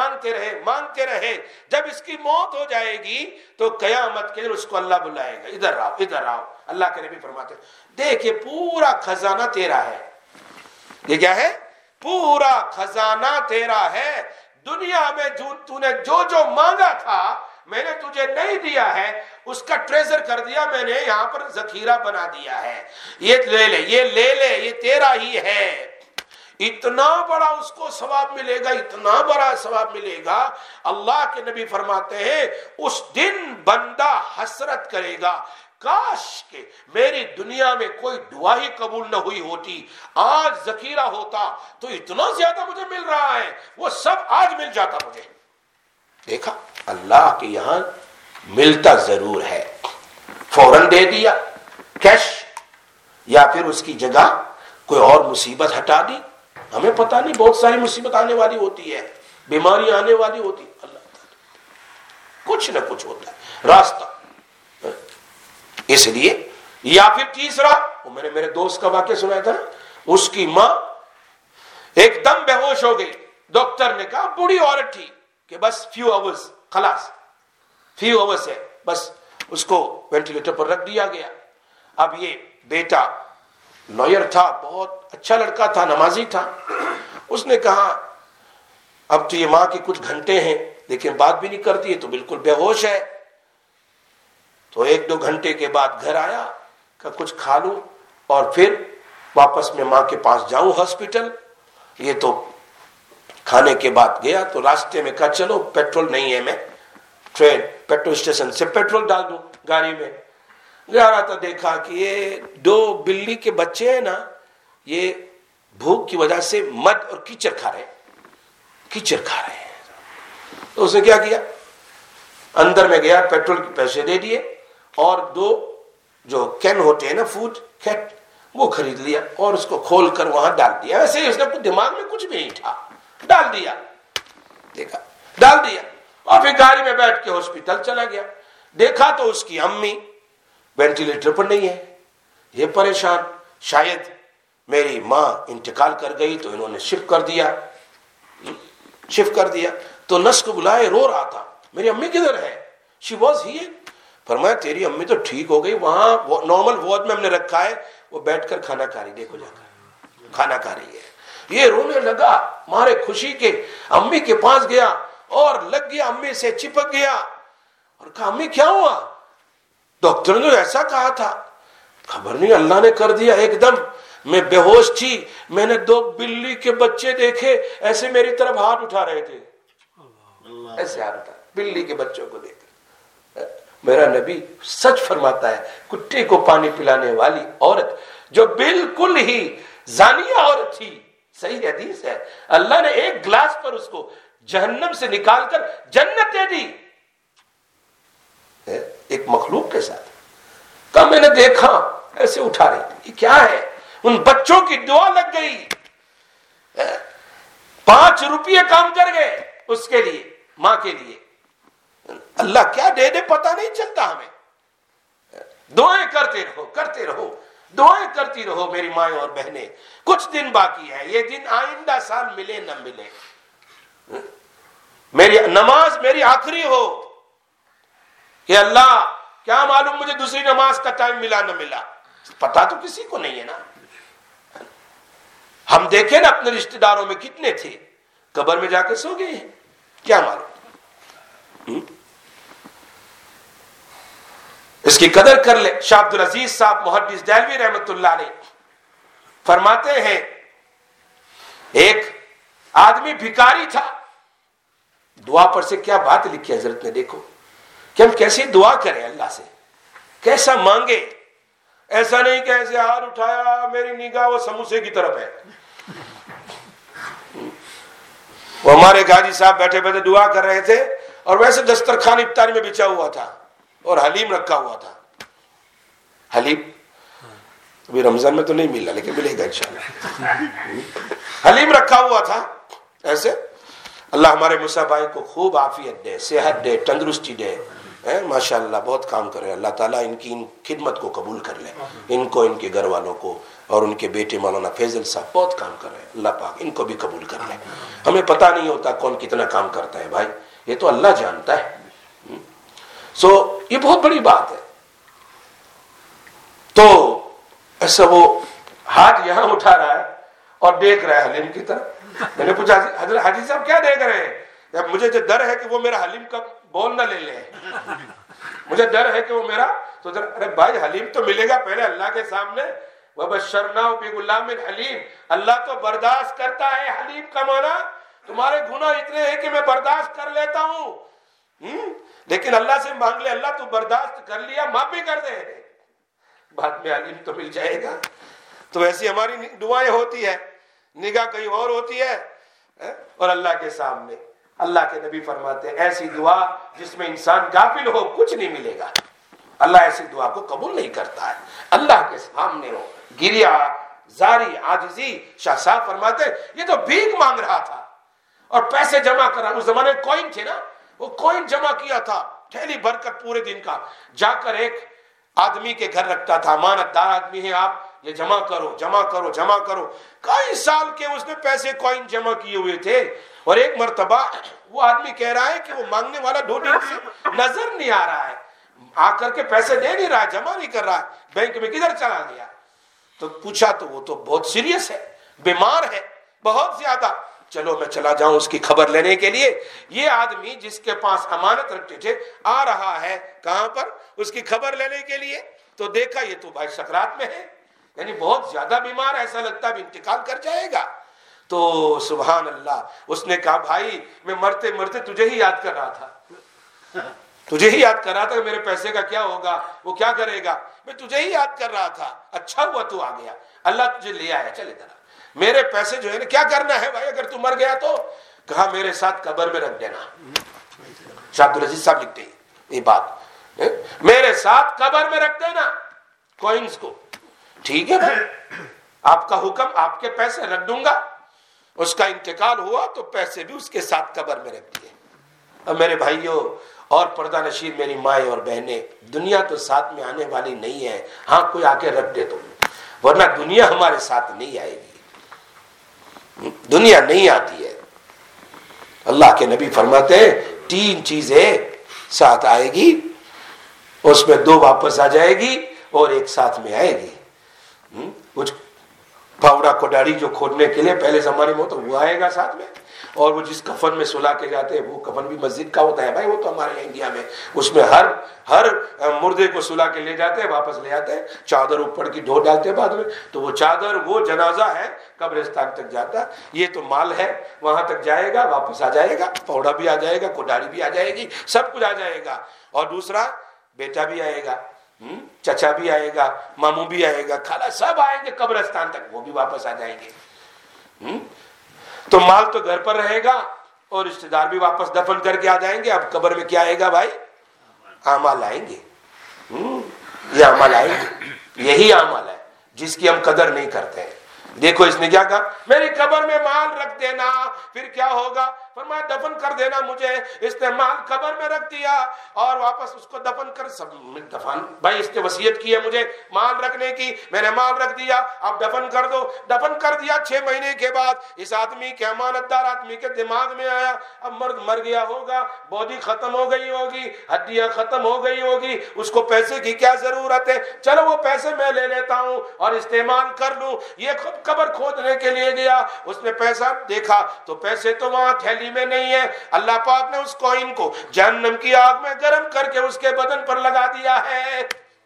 رہے. جب اس کی موت ہو جائے گی تو قیامت کے دن اس کو اللہ بلائے گا, ادھر آؤ. اللہ کے نبی فرماتے ہیں دیکھ یہ پورا خزانہ تیرا ہے. یہ کیا ہے, پورا خزانہ تیرا ہے. دنیا میں تو نے جو مانگا تھا میں نے تجھے نہیں دیا ہے, اس کا ٹریزر کر دیا میں نے, یہاں پر ذخیرہ بنا دیا ہے. یہ لے لے, یہ تیرا ہی ہے. اتنا بڑا اس کو ثواب ملے گا, اتنا بڑا ثواب ملے گا. اللہ کے نبی فرماتے ہیں اس دن بندہ حسرت کرے گا, کاش کہ میری دنیا میں کوئی دعا ہی قبول نہ ہوئی ہوتی, آج ذخیرہ ہوتا تو اتنا زیادہ مجھے مل رہا ہے, وہ سب آج مل جاتا مجھے. دیکھا اللہ کے یہاں ملتا ضرور ہے, فوراً دے دیا کیش, یا پھر اس کی جگہ کوئی اور مصیبت ہٹا دی. ہمیں پتہ نہیں, بہت ساری مصیبت آنے والی ہوتی ہے, بیماری آنے والی ہوتی, اللہ تعالیٰ کچھ نہ کچھ ہوتا ہے راستہ. اس لیے, یا پھر تیسرا, میں نے میرے دوست کا واقعہ سنایا تھا, اس کی ماں ایک دم بے ہوش ہو گئی. ڈاکٹر نے کہا, بوڑھی عورت تھی, کہ بس فیو آورز, خلاص فیو آورز ہے, بس اس کو وینٹیلیٹر پر رکھ دیا گیا. اب یہ بیٹا لائر تھا, بہت اچھا لڑکا تھا, نمازی تھا. اس نے کہا اب تو یہ ماں کے کچھ گھنٹے ہیں لیکن بات بھی نہیں کرتی ہے, تو بالکل بے ہوش ہے. تو 1-2 گھنٹے کے بعد گھر آیا, کہ کچھ کھا لوں اور پھر واپس میں ماں کے پاس جاؤں ہاسپٹل. یہ تو کھانے کے بعد گیا تو راستے میں کہا چلو پیٹرول نہیں ہے, میں ٹرین پیٹرول اسٹیشن سے پیٹرول ڈال دوں گاڑی میں. جا رہا تھا, دیکھا کہ یہ 2 بلی کے بچے ہیں نا, یہ بھوک کی وجہ سے مد اور کیچڑ کھا رہے ہیں. تو اس نے کیا کیا, اندر میں گیا, پیٹرول کے پیسے دے دیے اور 2 جو کین ہوتے ہیں نا فوڈ کیٹ, وہ خرید لیا اور اس کو کھول کر وہاں ڈال دیا. ویسے ہی اس نے دماغ میں کچھ بھی نہیں تھا, ڈال دیا, دیکھا ڈال دیا, اور پھر گاڑی میں بیٹھ کے ہاسپٹل چلا گیا. دیکھا تو اس کی امی وینٹیلیٹر پر نہیں ہے. یہ پریشان, شاید میری ماں انتقال کر گئی تو انہوں نے شفٹ کر دیا. تو نرس کو بلائے, رو رہا تھا, میری امی کدھر ہے؟ She was here. فرمایا تیری امی تو ٹھیک ہو گئی, وہاں نارمل وارڈ میں ہم نے رکھا ہے, وہ بیٹھ کر کھانا کھا رہی, دیکھو جا کر کھانا کھا رہی ہے. یہ رونے لگا مارے خوشی کے, امی کے پاس گیا اور لگ گیا, امی سے چپک گیا اور کہا امی کیا ہوا؟ ڈاکٹر نے ایسا کہا تھا. خبر نہیں, اللہ نے کر دیا. ایک دم میں بے ہوش تھی, میں نے 2 بلی کے بچے دیکھے, ایسے میری طرف ہاتھ اٹھا رہے تھے, ایسے ہاتھ اٹھا, بلی کے بچوں کو دیکھ. میرا نبی سچ فرماتا ہے, کتے کو پانی پلانے والی عورت جو بالکل ہی زانیہ عورت تھی, صحیح حدیث ہے, اللہ نے 1 گلاس پر اس کو جہنم سے نکال کر جنت دے دی, ایک مخلوق کے ساتھ. کہا میں نے دیکھا ایسے اٹھا رہی تھی, یہ کیا ہے؟ ان بچوں کی دعا لگ گئی, 5 روپیے کام کر گئے اس کے لیے, ماں کے لیے. اللہ کیا دے دے پتہ نہیں چلتا ہمیں. دعائیں کرتے رہو, دعائیں کرتی رہو میری مائیں اور بہنیں. کچھ دن باقی ہے, یہ دن آئندہ سال ملے نہ ملے. میری نماز میری آخری ہو, کہ اللہ کیا معلوم مجھے دوسری نماز کا ٹائم ملا نہ ملا, پتا تو کسی کو نہیں ہے نا. ہم دیکھیں نا اپنے رشتہ داروں میں کتنے تھے, قبر میں جا کے سو گئے ہیں, کیا معلوم. اس کی قدر کر لے. شاہ عبد العزیز صاحب محدث دہلوی رحمت اللہ علیہ فرماتے ہیں, ایک آدمی بھکاری تھا. دعا پر سے کیا بات لکھی حضرت نے, دیکھو کہ ہم کیسے دعا کریں اللہ سے, کیسا مانگے. ایسا نہیں کہ ایسے ہاتھ اٹھایا, میری نگاہ وہ سموسے کی طرف ہے. وہ ہمارے غازی صاحب بیٹھے بیٹھے دعا کر رہے تھے, اور ویسے دسترخوان افطاری میں بچھا ہوا تھا اور حلیم رکھا ہوا تھا. حلیم ابھی رمضان میں تو نہیں ملا, لیکن ملے گا انشاءاللہ. حلیم رکھا ہوا تھا ایسے. اللہ ہمارے موسیٰ بھائی کو خوب عافیت دے, صحت دے, تندرستی دے. ماشاءاللہ بہت کام کر رہے ہیں. اللہ تعالیٰ ان کی خدمت کو قبول کر لے, ان کو, ان کے گھر والوں کو, اور ان کے بیٹے مولانا فیضل صاحب بہت کام کر رہے ہیں. اللہ پاک ان کو بھی قبول کر لے. ہمیں پتہ نہیں ہوتا کون کتنا کام کرتا ہے بھائی, یہ تو اللہ جانتا ہے. یہ بہت بڑی بات ہے. تو ایسا وہ ہاتھ یہاں اٹھا رہا ہے اور دیکھ رہا ہے حلیم کی طرف. میں نے پوچھا حضرت حاجی صاحب کیا دیکھ رہے ہیں؟ مجھے جو ڈر ہے کہ وہ میرا حلیم کا بول نہ لے لے, مجھے ڈر ہے کہ وہ میرا. تو ارے بھائی حلیم تو ملے گا پہلے اللہ کے سامنے. وَبَشَّرْنَاهُ بِغُلَامٍ حَلِيمٍ, اللہ تو برداشت کرتا ہے. حلیم کا معنی تمہارے گناہ اتنے ہیں کہ میں برداشت کر لیتا ہوں, لیکن اللہ سے مانگ لے, اللہ تو برداشت کر لیا, معاف بھی کر دے, بعد میں حلیم تو مل جائے گا. تو ایسی ہماری دعائیں ہوتی ہے, نگاہ کہیں اور ہوتی ہے, اور اللہ کے سامنے. اللہ کے نبی فرماتے ہیں ایسی دعا جس میں انسان غافل ہو کچھ نہیں ملے گا. اللہ ایسی دعا کو قبول نہیں کرتا ہے. اللہ کے سامنے ہو, گریا, زاری, عاجزی. شاہ صاحب فرماتے ہیں یہ تو بھیک مانگ رہا تھا اور پیسے جمع کر رہا. اس زمانے میں کوئن تھے نا, وہ کوئن جمع کیا تھا, تھیلی بھر کر پورے دن کا. جا کر ایک آدمی کے گھر رکھتا تھا, امانت دار آدمی ہے آپ, یہ جمع کرو جمع کرو جمع کرو. کئی سال کے اس نے پیسے کوئن جمع کیے ہوئے تھے, اور ایک مرتبہ وہ آدمی کہہ رہا ہے کہ وہ مانگنے والا 2 دن سے نظر نہیں آ رہا ہے, آ کر کے پیسے دے نہیں رہا ہے, جمع نہیں کر رہا ہے, بینک میں کدھر چلا گیا. تو پوچھا تو وہ تو بہت سیریس ہے, بیمار ہے بہت زیادہ. چلو میں چلا جاؤں اس کی خبر لینے کے لیے. یہ آدمی جس کے پاس امانت رکھتے تھے آ رہا ہے کہاں پر, اس کی خبر لینے کے لیے. تو دیکھا یہ تو بھائی سکرات میں ہے, یعنی بہت زیادہ بیمار, ایسا لگتا ہے انتقال کر جائے گا. تو سبحان اللہ, اس نے کہا بھائی میں مرتے مرتے تجھے ہی یاد کر رہا تھا, تجھے ہی یاد کر رہا تھا کہ میرے پیسے کا کیا ہوگا, وہ کیا کرے گا, میں تجھے ہی یاد کر رہا تھا. اچھا ہوا تو آ گیا, اللہ تجھے لے آیا. چلے ذرا میرے پیسے جو ہے نا کیا کرنا ہے بھائی, اگر تو مر گیا تو کہا میرے ساتھ قبر میں رکھ دینا. شاہ عبدالعزیز صاحب لکھتے ہیں یہ بات, میرے ساتھ قبر میں رکھ دینا کوئنس کو. ٹھیک ہے بھائی, آپ کا حکم, آپ کے پیسے رکھ دوں گا. اس کا انتقال ہوا تو پیسے بھی اس کے ساتھ قبر میں رکھ دیے. اور میرے بھائیوں اور پردہ نشین میری مائیں اور بہنیں, دنیا تو ساتھ میں آنے والی نہیں ہے. ہاں کوئی آ کے رکھ دے تو, ورنہ دنیا ہمارے ساتھ نہیں آئے گی, دنیا نہیں آتی ہے. اللہ کے نبی فرماتے ہیں 3 چیزیں ساتھ آئے گی, اس میں 2 واپس آ جائے گی اور 1 ساتھ میں آئے گی. کچھ پھاوڑا کوڈاڑی جو کھودنے کے لیے پہلے زمانے میں ہوتا وہ آئے گا ساتھ میں, اور وہ جس کفن میں سلا کے جاتے ہیں وہ کفن بھی مسجد کا ہوتا ہے بھائی, وہ تو ہمارے انڈیا میں اس میں ہر مردے کو سلا کے لے جاتے ہیں, واپس لے آتے ہیں, چادر اوپر کی ڈھو ڈالتے ہیں بعد میں, تو وہ چادر وہ جنازہ ہے قبرستان تک جاتا. یہ تو مال ہے, وہاں تک جائے گا واپس آ جائے گا, پھاوڑا بھی آ جائے گا, کوڈاڑی بھی آ جائے گی, سب کچھ آ جائے گا. اور دوسرا بیٹا بھی آئے گا, چچا بھی آئے گا, ماموں بھی آئے گا, خالہ سب آئیں گے قبرستان تک, وہ بھی واپس آ جائیں گے. تو مال تو گھر پر رہے گا اور رشتے دار بھی واپس دفن کر کے آ جائیں گے. اب قبر میں کیا آئے گا بھائی, اعمال آئیں گے. یہ اعمال آئیں گے, یہی اعمال ہے جس کی ہم قدر نہیں کرتے ہیں. دیکھو اس نے کیا کہا, میری قبر میں مال رکھ دینا, پھر کیا ہوگا, فرمایا دفن کر دینا مجھے. اس نے مال قبر میں رکھ دیا اور واپس اس کو دفن کر, سب دفن بھائی اس نے وصیت کی ہے مجھے مال رکھنے کی, میں نے مال رکھ دیا, اب دفن کر دو. دفن کر دیا. 6 مہینے کے بعد اس آدمی کے, امانت دار آدمی کے دماغ میں آیا اب مرد مر گیا ہوگا, باڈی ختم ہو گئی ہوگی, ہڈیاں ختم ہو گئی ہوگی, اس کو پیسے کی کیا ضرورت ہے, چلو وہ پیسے میں لے لیتا ہوں اور استعمال کر لوں. یہ خود قبر کھودنے کے لیے گیا, اس نے پیسہ دیکھا تو پیسے تو وہاں تھیلی میں نہیں ہے. اللہ پاک نے اس کوئن کو جہنم کی آگ میں گرم کر کے اس کے بدن پر لگا دیا ہے,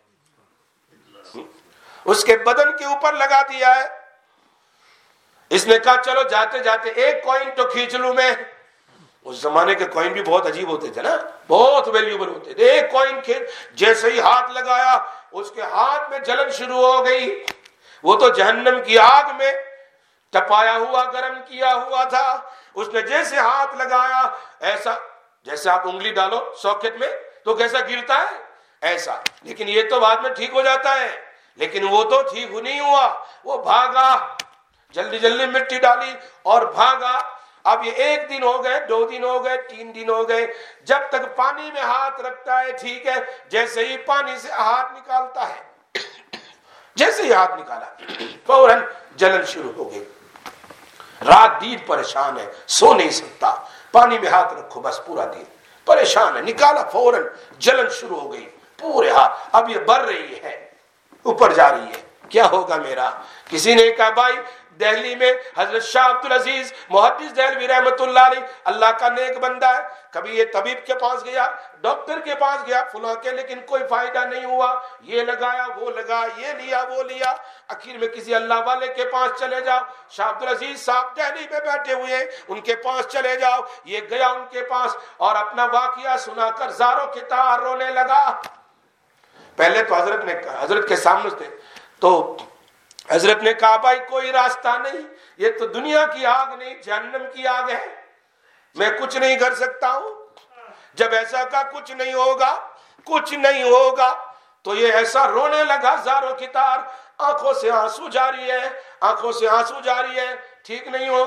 اس کے بدن کے اوپر لگا دیا ہے. اس نے کہا چلو جاتے جاتے 1 کوئن تو کھینچ لوں میں. اس زمانے کے کوئن بھی بہت عجیب ہوتے تھے نا, بہت ویلیوبل ہوتے تھے. 1 کوئن کھینچ, جیسے ہی ہاتھ لگایا اس کے ہاتھ میں جلن شروع ہو گئی. وہ تو جہنم کی آگ میں تپایا ہوا, گرم کیا ہوا تھا. اس نے جیسے ہاتھ لگایا, ایسا جیسے آپ انگلی ڈالو ساکٹ میں تو کیسا گرتا ہے ایسا, لیکن یہ تو بعد میں ٹھیک ہو جاتا ہے. لیکن وہ تو ٹھیک نہیں ہوا, وہ بھاگا, جلدی جلدی مٹی ڈالی اور بھاگا. اب یہ 1 دن ہو گئے, 2 دن ہو گئے, 3 دن ہو گئے, جب تک پانی میں ہاتھ رکھتا ہے ٹھیک ہے. جیسے ہی پانی سے ہاتھ نکالتا ہے, جیسے ہی ہاتھ نکالا فوراً جلن شروع ہو گئی. رات دن پریشان ہے, سو نہیں سکتا, پانی میں ہاتھ رکھو بس پورا دن پریشان ہے. نکالا فوراً جلن شروع ہو گئی پورے ہاتھ. اب یہ بڑھ رہی ہے, اوپر جا رہی ہے, کیا ہوگا میرا. کسی نے کہا بھائی دہلی میں حضرت شاہ عبدالعزیز محدث دہلوی رحمۃ اللہ علیہ, اللہ کا نیک بندہ ہے, کبھی یہ طبیب کے پاس گیا, ڈاکٹر کے پاس گیا فلاں کے, لیکن کوئی فائدہ نہیں ہوا. یہ لگایا وہ لگا, یہ لیا وہ لیا, آخر میں کسی اللہ والے کے پاس چلے جاؤ. شاہ عبدالعزیز صاحب دہلی میں بیٹھے ہوئے ہیں, ان کے پاس چلے جاؤ. یہ گیا ان کے پاس اور اپنا واقعہ سنا کر زاروں کی طرح رونے لگا. پہلے تو حضرت کے سامنے تھے, تو حضرت نے کہا بھائی کوئی راستہ نہیں, یہ تو دنیا کی آگ نہیں جہنم کی آگ ہے, میں کچھ نہیں کر سکتا ہوں. جب ایسا کا کچھ نہیں ہوگا, کچھ نہیں ہوگا, تو یہ ایسا رونے لگا زاروں کی طرح, آنکھوں سے آنسو جاری ہے, آنکھوں سے آنسو جاری ہے, ٹھیک نہیں ہوگا.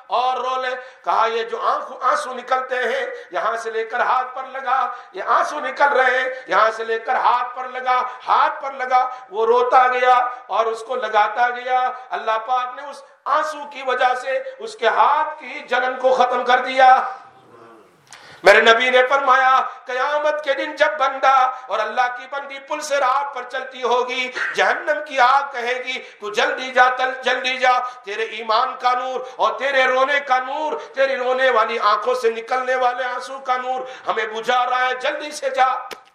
اور رو لے. کہا یہ جو آنسو نکلتے ہیں یہاں سے لے کر ہاتھ پر لگا, یہ آنسو نکل رہے ہیں یہاں سے لے کر ہاتھ پر لگا, ہاتھ پر لگا. وہ روتا گیا اور اس کو لگاتا گیا. اللہ پاک نے اس آنسو کی وجہ سے اس کے ہاتھ کی جلن کو ختم کر دیا. میرے نبی نے فرمایا قیامت کے دن جب بندہ اور اللہ کی بندی پل سے رات پر چلتی ہوگی, جہنم کی آگ کہے گی تو جلدی جا, جلدی جا, تیرے ایمان کا نور اور تیرے رونے کا نور, تیری رونے والی آنکھوں سے نکلنے والے آنسو کا نور ہمیں بجھا رہا ہے, جلدی سے جا.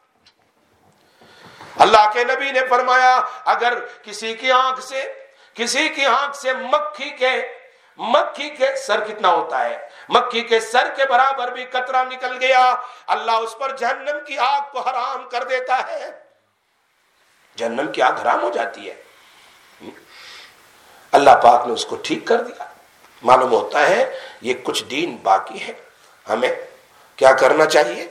اللہ کے نبی نے فرمایا اگر کسی کی آنکھ سے مکھی کے سر کتنا ہوتا ہے, مکھی کے سر کے برابر بھی قطرہ نکل گیا, اللہ اس پر جہنم کی آگ کو حرام کر دیتا ہے. جہنم کی آگ حرام ہو جاتی ہے. اللہ پاک نے اس کو ٹھیک کر دیا. معلوم ہوتا ہے یہ کچھ دین باقی ہے. ہمیں کیا کرنا چاہیے؟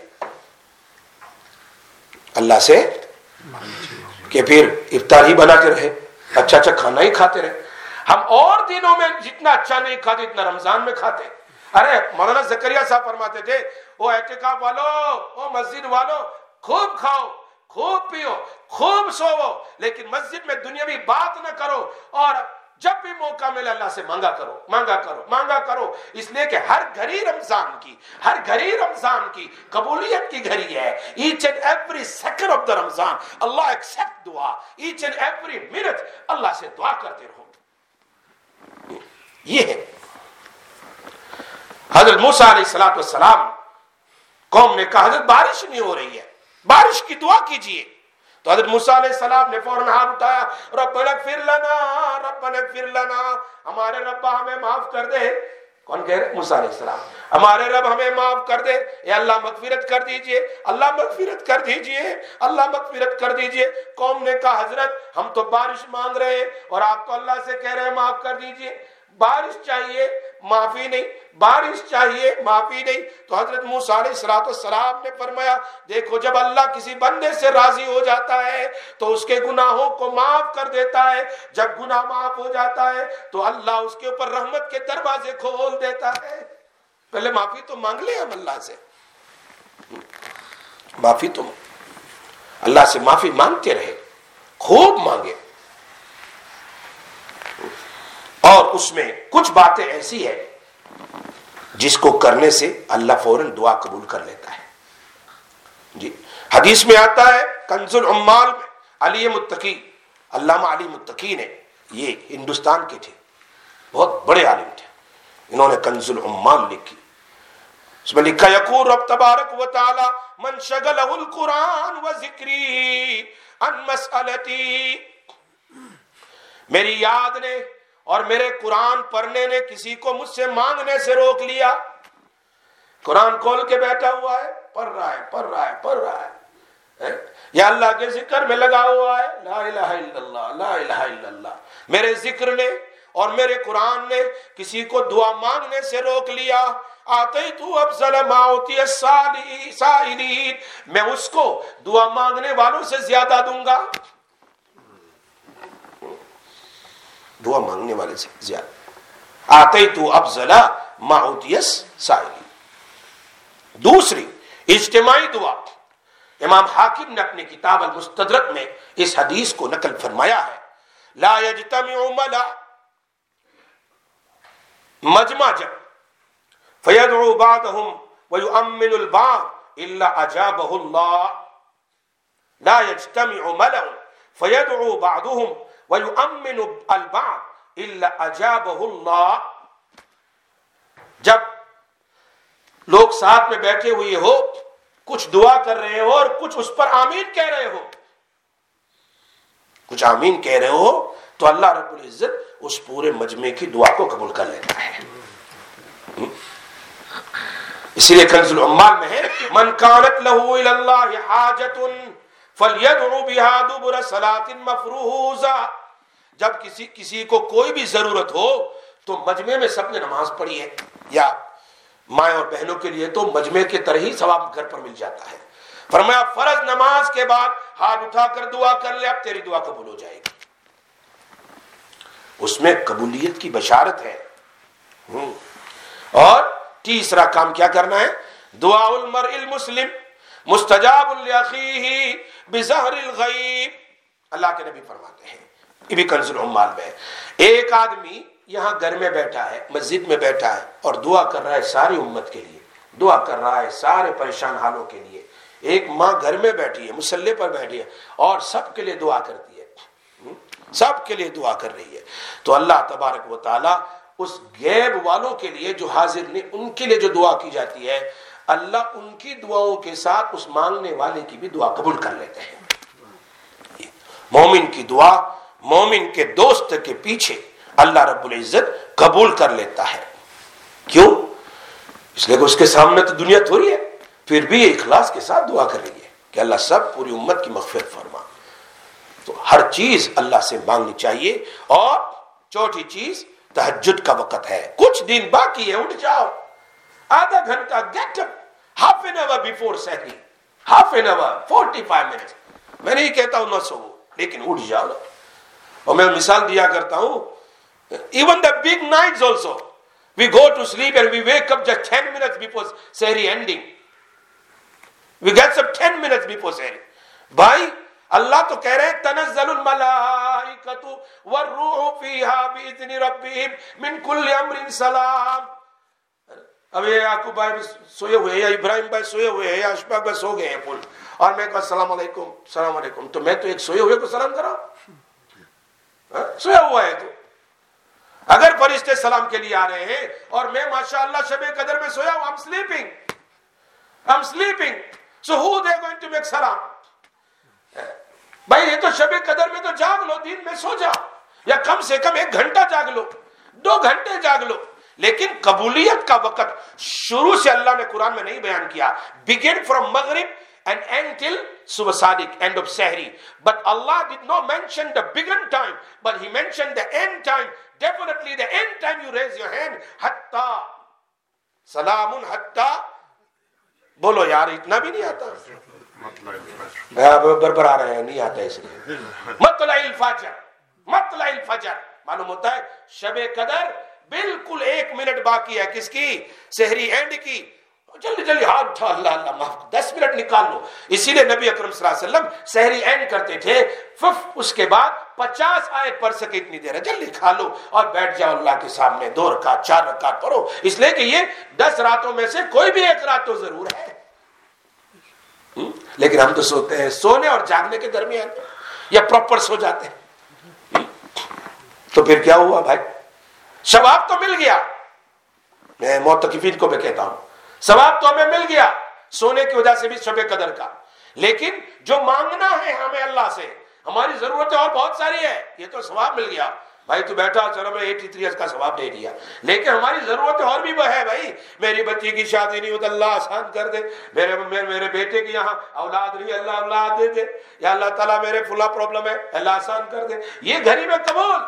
اللہ سے کہ پھر افطار ہی بناتے رہے, اچھا کھانا ہی کھاتے رہے. ہم اور دنوں میں جتنا اچھا نہیں کھاتے اتنا رمضان میں کھاتے. ارے مولانا زکریا صاحب فرماتے تھے او اعتکاف والو, او مسجد والو, خوب کھاؤ, خوب پیو, خوب سوو, لیکن مسجد میں دنیاوی بات نہ کرو, اور جب بھی موقع ملے اللہ سے مانگا کرو. اس لیے کہ ہر گھڑی رمضان کی قبولیت کی گھڑی ہے. Each and every second of the Ramadan Allah accept دعا. ایچ اینڈ ایوری منٹ اللہ سے دعا کرتے رہو. یہ ہے حضرت موسیٰ علیہ السلام. قوم نے کہا حضرت بارش نہیں ہو رہی ہے, بارش کی دعا کیجئے. تو حضرت موسیٰ علیہ السلام نے فوراً ہاتھ اٹھایا, ربنا اغفر لنا, ہمارے رب ہمیں معاف کر دے. کون کہہ رہے؟ موسیٰ علیہ السلام. ہمارے رب ہمیں معاف کر دے, اے اللہ مغفرت کر دیجئے, اللہ مغفرت کر دیجئے, اللہ مغفرت کر دیجئے. قوم نے کہا حضرت ہم تو بارش مانگ رہے ہیں اور آپ تو اللہ سے کہہ رہے ہیں معاف کر دیجئے. بارش چاہیے معافی نہیں, بارش چاہیے معافی نہیں. تو حضرت موسیٰ علیہ السلام نے فرمایا دیکھو جب اللہ کسی بندے سے راضی ہو جاتا ہے تو اس کے گناہوں کو معاف کر دیتا ہے. جب گناہ معاف ہو جاتا ہے تو اللہ اس کے اوپر رحمت کے دروازے کھول دیتا ہے. پہلے معافی تو مانگ لیں ہم اللہ سے, معافی تو اللہ سے معافی مانگتے رہے, خوب مانگے. اور اس میں کچھ باتیں ایسی ہے جس کو کرنے سے اللہ فوراً دعا قبول کر لیتا ہے. جی حدیث میں آتا ہے کنز العمال میں علی متقی, علامہ علی متقی نے, یہ ہندوستان کے تھے, بہت بڑے عالم تھے, انہوں نے کنز العمال لکھی. اس میں لکھا یقول رب تبارک و تعالی من شغلہ القرآن و ذکری ان مسئلتی, میری یاد نے اور میرے قرآن پڑھنے نے کسی کو مجھ سے مانگنے سے روک لیا. قرآن کھول کے بیٹھا ہوا ہے, پڑھ رہا ہے, یا اللہ کے ذکر میں لگا ہوا ہے, لا الہ الا اللہ, لا الہ الا اللہ. میرے ذکر نے اور میرے قرآن نے کسی کو دعا مانگنے سے روک لیا. آتیت افضل ما اوتی السائلین, میں اس کو دعا مانگنے والوں سے زیادہ دوں گا, دعا مانگنے والے سے زیادہ. آتیت افضل ما اوتی السائلین. دوسری اجتماعی دعا, امام حاکم نے اپنی کتاب المستدرک میں اس حدیث کو نقل فرمایا ہے, لا یجتمع مجمع جب فیدعو بعضهم ویؤمن البعض الا اجابه اللہ. لا یجتمع ملأ فیدعو بعضهم ویؤمن البعض الا اجابه اللہ. جب لوگ ساتھ میں بیٹھے ہوئے ہو, کچھ دعا کر رہے ہو اور کچھ اس پر آمین کہہ رہے ہو, کچھ آمین کہہ رہے ہو, تو اللہ رب العزت اس پورے مجمع کی دعا کو قبول کر لیتا ہے. اسی لیے کنز العمال میں ہے من کانت لہ الی اللہ حاجۃ فلیدعو بہا دبر صلاۃ مفروضہ. جب کسی کو کوئی بھی ضرورت ہو تو مجمع میں سب نے نماز پڑھی ہے, یا مائیں اور بہنوں کے لیے تو مجمع کے طرح ہی ثواب گھر پر مل جاتا ہے. فرمایا فرض نماز کے بعد ہاتھ اٹھا کر دعا کر لے, اب تیری دعا قبول ہو جائے گی. اس میں قبولیت کی بشارت ہے. اور تیسرا کام کیا کرنا ہے؟ دعاء المرء المسلم مستجاب لاخیہ بظہر الغیب. اللہ کے نبی فرماتے ہیں، یہ بھی کنز العمال میں ہے، ایک آدمی یہاں گھر میں بیٹھا ہے، مسجد میں بیٹھا ہے اور دعا کر رہا ہے ساری امت کے لیے، دعا کر رہا ہے سارے پریشان حالوں کے لیے. ایک ماں گھر میں بیٹھی ہے، مصلی پر بیٹھی ہے اور سب کے لیے دعا کرتی ہے، سب کے لیے دعا کر رہی ہے. تو اللہ تبارک و تعالی اس غیب والوں کے لیے جو حاضر نہیں، ان کے لیے جو دعا کی جاتی ہے، اللہ ان کی دعاؤں کے ساتھ اس مانگنے والے کی بھی دعا قبول کر لیتے ہیں. مومن کی دعا مومن کے دوست کے پیچھے اللہ رب العزت قبول کر لیتا ہے. کیوں؟ اس لیے کہ اس کے سامنے تو دنیا تھوڑی ہے، پھر بھی اخلاص کے ساتھ دعا کر رہی ہے کہ اللہ سب پوری امت کی مغفرت فرما. تو ہر چیز اللہ سے مانگنی چاہیے. اور چوتھی چیز تہجد کا وقت ہے، کچھ دن باقی ہے، اٹھ جاؤ، آدھا گھنٹہ، get up half an hour before سحری، half an hour 45 minutes. میں نہیں کہتا ہوں نہ سو، لیکن اٹھ جاؤ. اور میں مثال دیا کرتا ہوں، even the big nights also we go to sleep and we wake up just 10 minutes before sehri ending. We get up 10 minutes before سحری. بھائی اللہ تو کہہ رہے ہیں تنزل الملائکۃ والروح فیہا باذن ربہم من کل امر سلام. اب یہ یعقوب بھائی سوئے ہوئے ہیں، یا ابراہیم بھائی سوئے ہوئے ہیں، یا اشفاق بھائی سو گئے ہیں پل، اور میں کہا السلام علیکم السلام علیکم، تو میں تو ایک سوئے ہوئے کو سلام کراؤں؟ سویا ہوا ہے تو اگر فرشتے سلام کے لیے آ رہے ہیں اور میں ماشاءاللہ شب قدر میں سویا ہوں، I'm sleeping, so who they going to make سلام؟ بھائی یہ تو شب قدر میں تو جاگ لو، دن میں سو جاؤ، یا کم سے کم 1 گھنٹہ جاگ لو، 2 گھنٹے جاگ لو. لیکن قبولیت کا وقت شروع سے اللہ نے قرآن میں نہیں بیان کیا. begin from Maghrib and end till Subh Sadiq, end of Sahri. But Allah did not mention the begin time, but He mentioned the end time. Definitely the end time you raise your hand. Hatta Salamun Hatta. بولو یار اتنا بھی نہیں آتا، بربر آ رہے ہیں، نہیں آتا اس لیے. مطلع الفجر معلوم ہوتا ہے شب قدر بالکل 1 منٹ باقی ہے کس کی؟ سحری اینڈ کی. جلدی جلدی ہاتھ اٹھا، اللہ اللہ معاف، 10 منٹ نکال لو. اسی لیے نبی اکرم صلی اللہ علیہ وسلم سحری اینڈ کرتے تھے، اس کے بعد 50 آیت پڑھ سکے اتنی دیر ہے، جلدی کھا لو اور بیٹھ جاؤ اللہ کے سامنے، 2 رکعت 4 رکعت پڑھو. اس لیے کہ یہ 10 راتوں میں سے کوئی بھی 1 رات تو ضرور ہے. لیکن ہم تو سوتے ہیں، سونے اور جاگنے کے درمیان، یا پراپر سو جاتے ہیں. تو پھر کیا ہوا بھائی؟ ثواب تو مل گیا، میں معتکفین کو بھی کہتا ہوں ثواب تو ہمیں مل گیا سونے کی وجہ سے بھی شب قدر کا. لیکن جو مانگنا ہے ہمیں اللہ سے، ہماری ضرورتیں اور بہت ساری ہے، یہ تو ثواب مل گیا. بھائی تو بیٹھا چلو میں 83 کا ثواب دے دیا، لیکن ہماری ضرورتیں اور بھی ہے. بھائی میری بچی کی شادی نہیں ہوتا، اللہ آسان کر دے. میرے بیٹے کی یہاں اولاد نہیں، اللہ اولاد دے دے. یا اللہ تعالیٰ میرے فلاں پرابلم ہے، اللہ آسان کر دے. یہ گھر ہی میں قبول.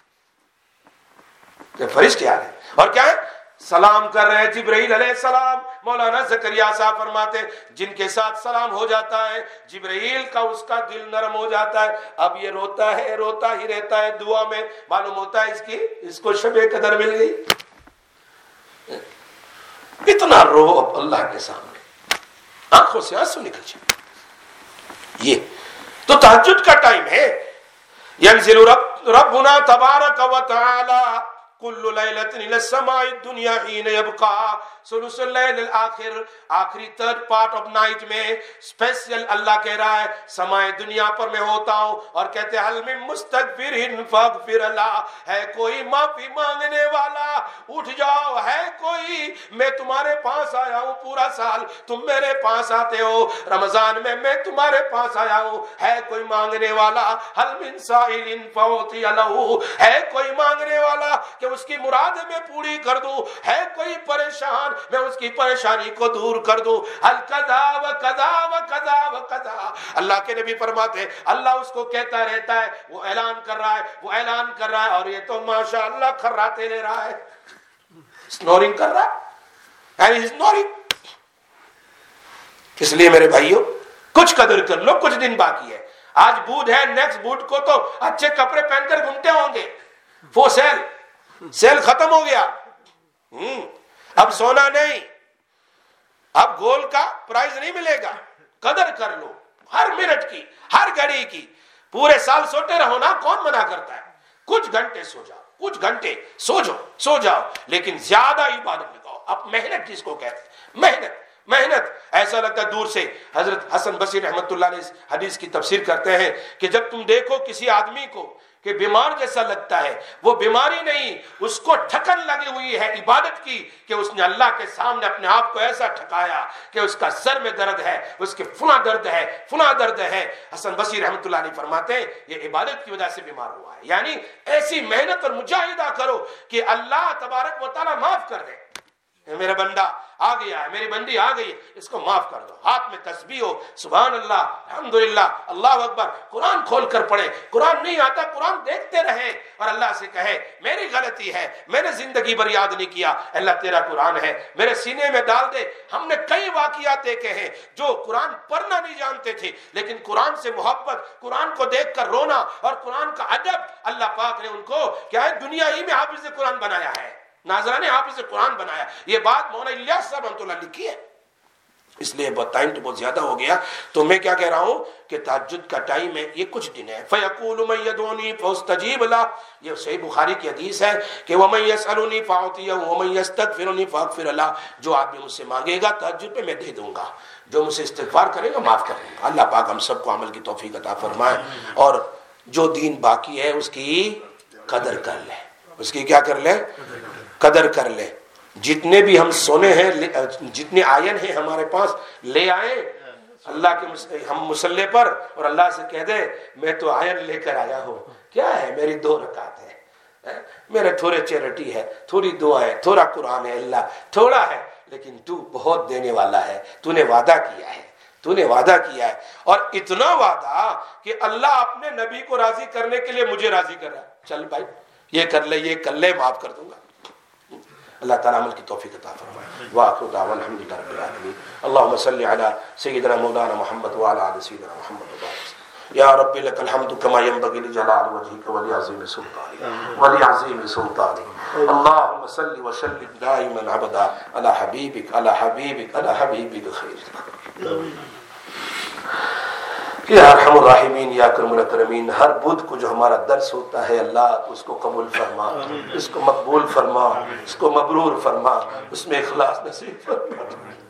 فرشتے آ رہے اور کیا ہے؟ سلام کر رہے ہیں. جبرائیل علیہ السلام، مولانا زکریا صاحب فرماتے جن کے ساتھ سلام ہو جاتا ہے جبرائیل کا اس کا دل نرم ہو جاتا ہے. اب یہ روتا ہی رہتا ہے دعا میں، معلوم ہوتا ہے اس کو شب قدر مل گئی. اتنا رو اب اللہ کے سامنے، آنکھوں سے آنسو نکل جائے. یہ تو تہجد کا ٹائم ہے. ینزل ربنا تبارک و تعالی کل لیلۃ الی السماء الدنیا حین یبقى ثلث اللیل الاخر. آخری 3rd پارٹ آف نائٹ میں اسپیشل اللہ کہہ رہا ہے سماء دنیا پر میں ہوتا ہوں اور کہتے ہیں حل من مستغفر فاغفر له. ہے کوئی معافی مانگنے والا؟ اٹھ جاؤ. ہے کوئی؟ میں تمہارے پاس آیا ہوں، پورا سال تم میرے پاس آتے ہو، رمضان میں تمہارے پاس آیا ہوں. ہے کوئی مانگنے والا؟ حل من سائل فاعطی له. ہے کوئی مانگنے والا کہ اس کی مراد میں پوری کر دوں؟ ہے کوئی پریشان میں اس کی پریشانی کو دور کر دوں؟ حل کذا و کذا و کذا و کذا. اللہ کے نبی فرماتے ہیں اللہ اس کو کہتا رہتا ہے، وہ اعلان کر رہا ہے، وہ اعلان کر رہا ہے، اور یہ تو ماشاءاللہ کھراتے لے رہا ہے، سنورنگ کر رہا ہے، اینڈ سنورنگ. اس لیے میرے بھائیوں کچھ قدر کر لو، کچھ دن باقی ہے. آج بدھ ہے، نیکسٹ بدھ کو تو اچھے کپڑے پہن کر گھومتے ہوں گے. وہ سیل ختم ہو گیا. اب سونا نہیں، اب گول کا پرائز نہیں ملے گا، قدر کر لو ہر منٹ کی، ہر گھڑی کی۔ پورے سال سوتے رہو نا، کون منع کرتا ہے؟ کچھ گھنٹے سو جاؤ، کچھ گھنٹے سو جاؤ، لیکن زیادہ عبادت لگاؤ۔ اب محنت جس کو کہتے ہیں، محنت ایسا لگتا ہے دور سے۔ حضرت حسن بصری رحمۃ اللہ علیہ اس حدیث کی تفسیر کرتے ہیں کہ جب تم دیکھو کسی آدمی کو کہ بیمار جیسا لگتا ہے، وہ بیماری نہیں، اس کو ٹھکن لگی ہوئی ہے عبادت کی، کہ اس نے اللہ کے سامنے اپنے آپ کو ایسا ٹھکایا کہ اس کا سر میں درد ہے، اس کے فلاں درد ہے۔ حسن بصری رحمۃ اللہ علیہ فرماتے ہیں یہ عبادت کی وجہ سے بیمار ہوا ہے۔ یعنی ایسی محنت اور مجاہدہ کرو کہ اللہ تبارک و تعالیٰ معاف کر دے۔ میرا بندہ آ گیا ہے، میری بندی آ گئی ہے، اس کو معاف کر دو۔ ہاتھ میں تسبیح ہو، سبحان اللہ، الحمدللہ، اللہ اکبر، قرآن کھول کر پڑھے۔ قرآن نہیں آتا، قرآن دیکھتے رہیں اور اللہ سے کہے میری غلطی ہے، میں نے زندگی بھر یاد نہیں کیا، اللہ تیرا قرآن ہے میرے سینے میں ڈال دے۔ ہم نے کئی واقعات دیکھے ہیں جو قرآن پڑھنا نہیں جانتے تھے، لیکن قرآن سے محبت، قرآن کو دیکھ کر رونا اور قرآن کا ادب، اللہ پاک نے ان کو کیا ہے دنیا ہی میں حافظ قرآن بنایا ہے، ناظران حافظ قرآن بنایا۔ یہ بات مولانا الیاس صاحب رحمۃ اللہ لکھی ہے۔ اس لیے ٹائم تو بہت زیادہ ہو گیا، تو میں کیا کہہ رہا ہوں کہ تہجد کا ٹائم ہے، یہ کچھ دن ہے۔ فَيَقُولُ مَن يَدْعُونِي فَأَسْتَجِيبُ لَهُ، یہ صحیح بخاری کی حدیث ہے کہ وَمَن يَسْأَلُنِي فَأُعْطِيهُ وَمَن يَسْتَغْفِرُنِي فَأَغْفِرُ لَهُ، جو آدمی مجھ سے مانگے گا تہجد پہ میں دے دوں گا، جو مجھ سے استغفار کرے گا معاف کر دوں گا۔ اللہ پاک ہم سب کو عمل کی توفیق عطا فرمائے، اور جو دین باقی ہے اس کی قدر کر لے، اس کی کیا کر لے؟ قدر کر لے۔ جتنے بھی ہم سونے ہیں، جتنے آئین ہیں ہمارے پاس، لے آئیں اللہ کے ہم مصلی پر، اور اللہ سے کہہ دے میں تو آئین لے کر آیا ہوں، کیا ہے میری 2 رکعت ہے، میرے تھوڑے چیریٹی ہے، تھوڑی دعا ہے، تھوڑا قرآن ہے، اللہ تھوڑا ہے، لیکن تو بہت دینے والا ہے، تو نے وعدہ کیا ہے، اور اتنا وعدہ کہ اللہ اپنے نبی کو راضی کرنے کے لیے مجھے راضی کر رہا ہے، چل بھائی یہ کر لے معاف کر دوں گا۔ اللہ تعالیٰ عمل کی توفیق عطا فرمائے۔ وآخر دعوانا الحمدللہ رب العالمین۔ اللہم صلی علی سیدنا مولانا محمد وعلی آل سیدنا محمد وبارک یا رب لک الحمد کما ینبغی لجلال وجہک ولعظیم سلطانک اللہم صلی وسلم دائما ابدا علی حبیبک خیر یا ارحم الراحمین یا اکرم الاکرمین۔ ہر بدھ کو جو ہمارا درس ہوتا ہے اللہ اس کو قبول فرما، اس کو مقبول فرما، اس کو مبرور فرما، اس میں اخلاص نصیب فرما۔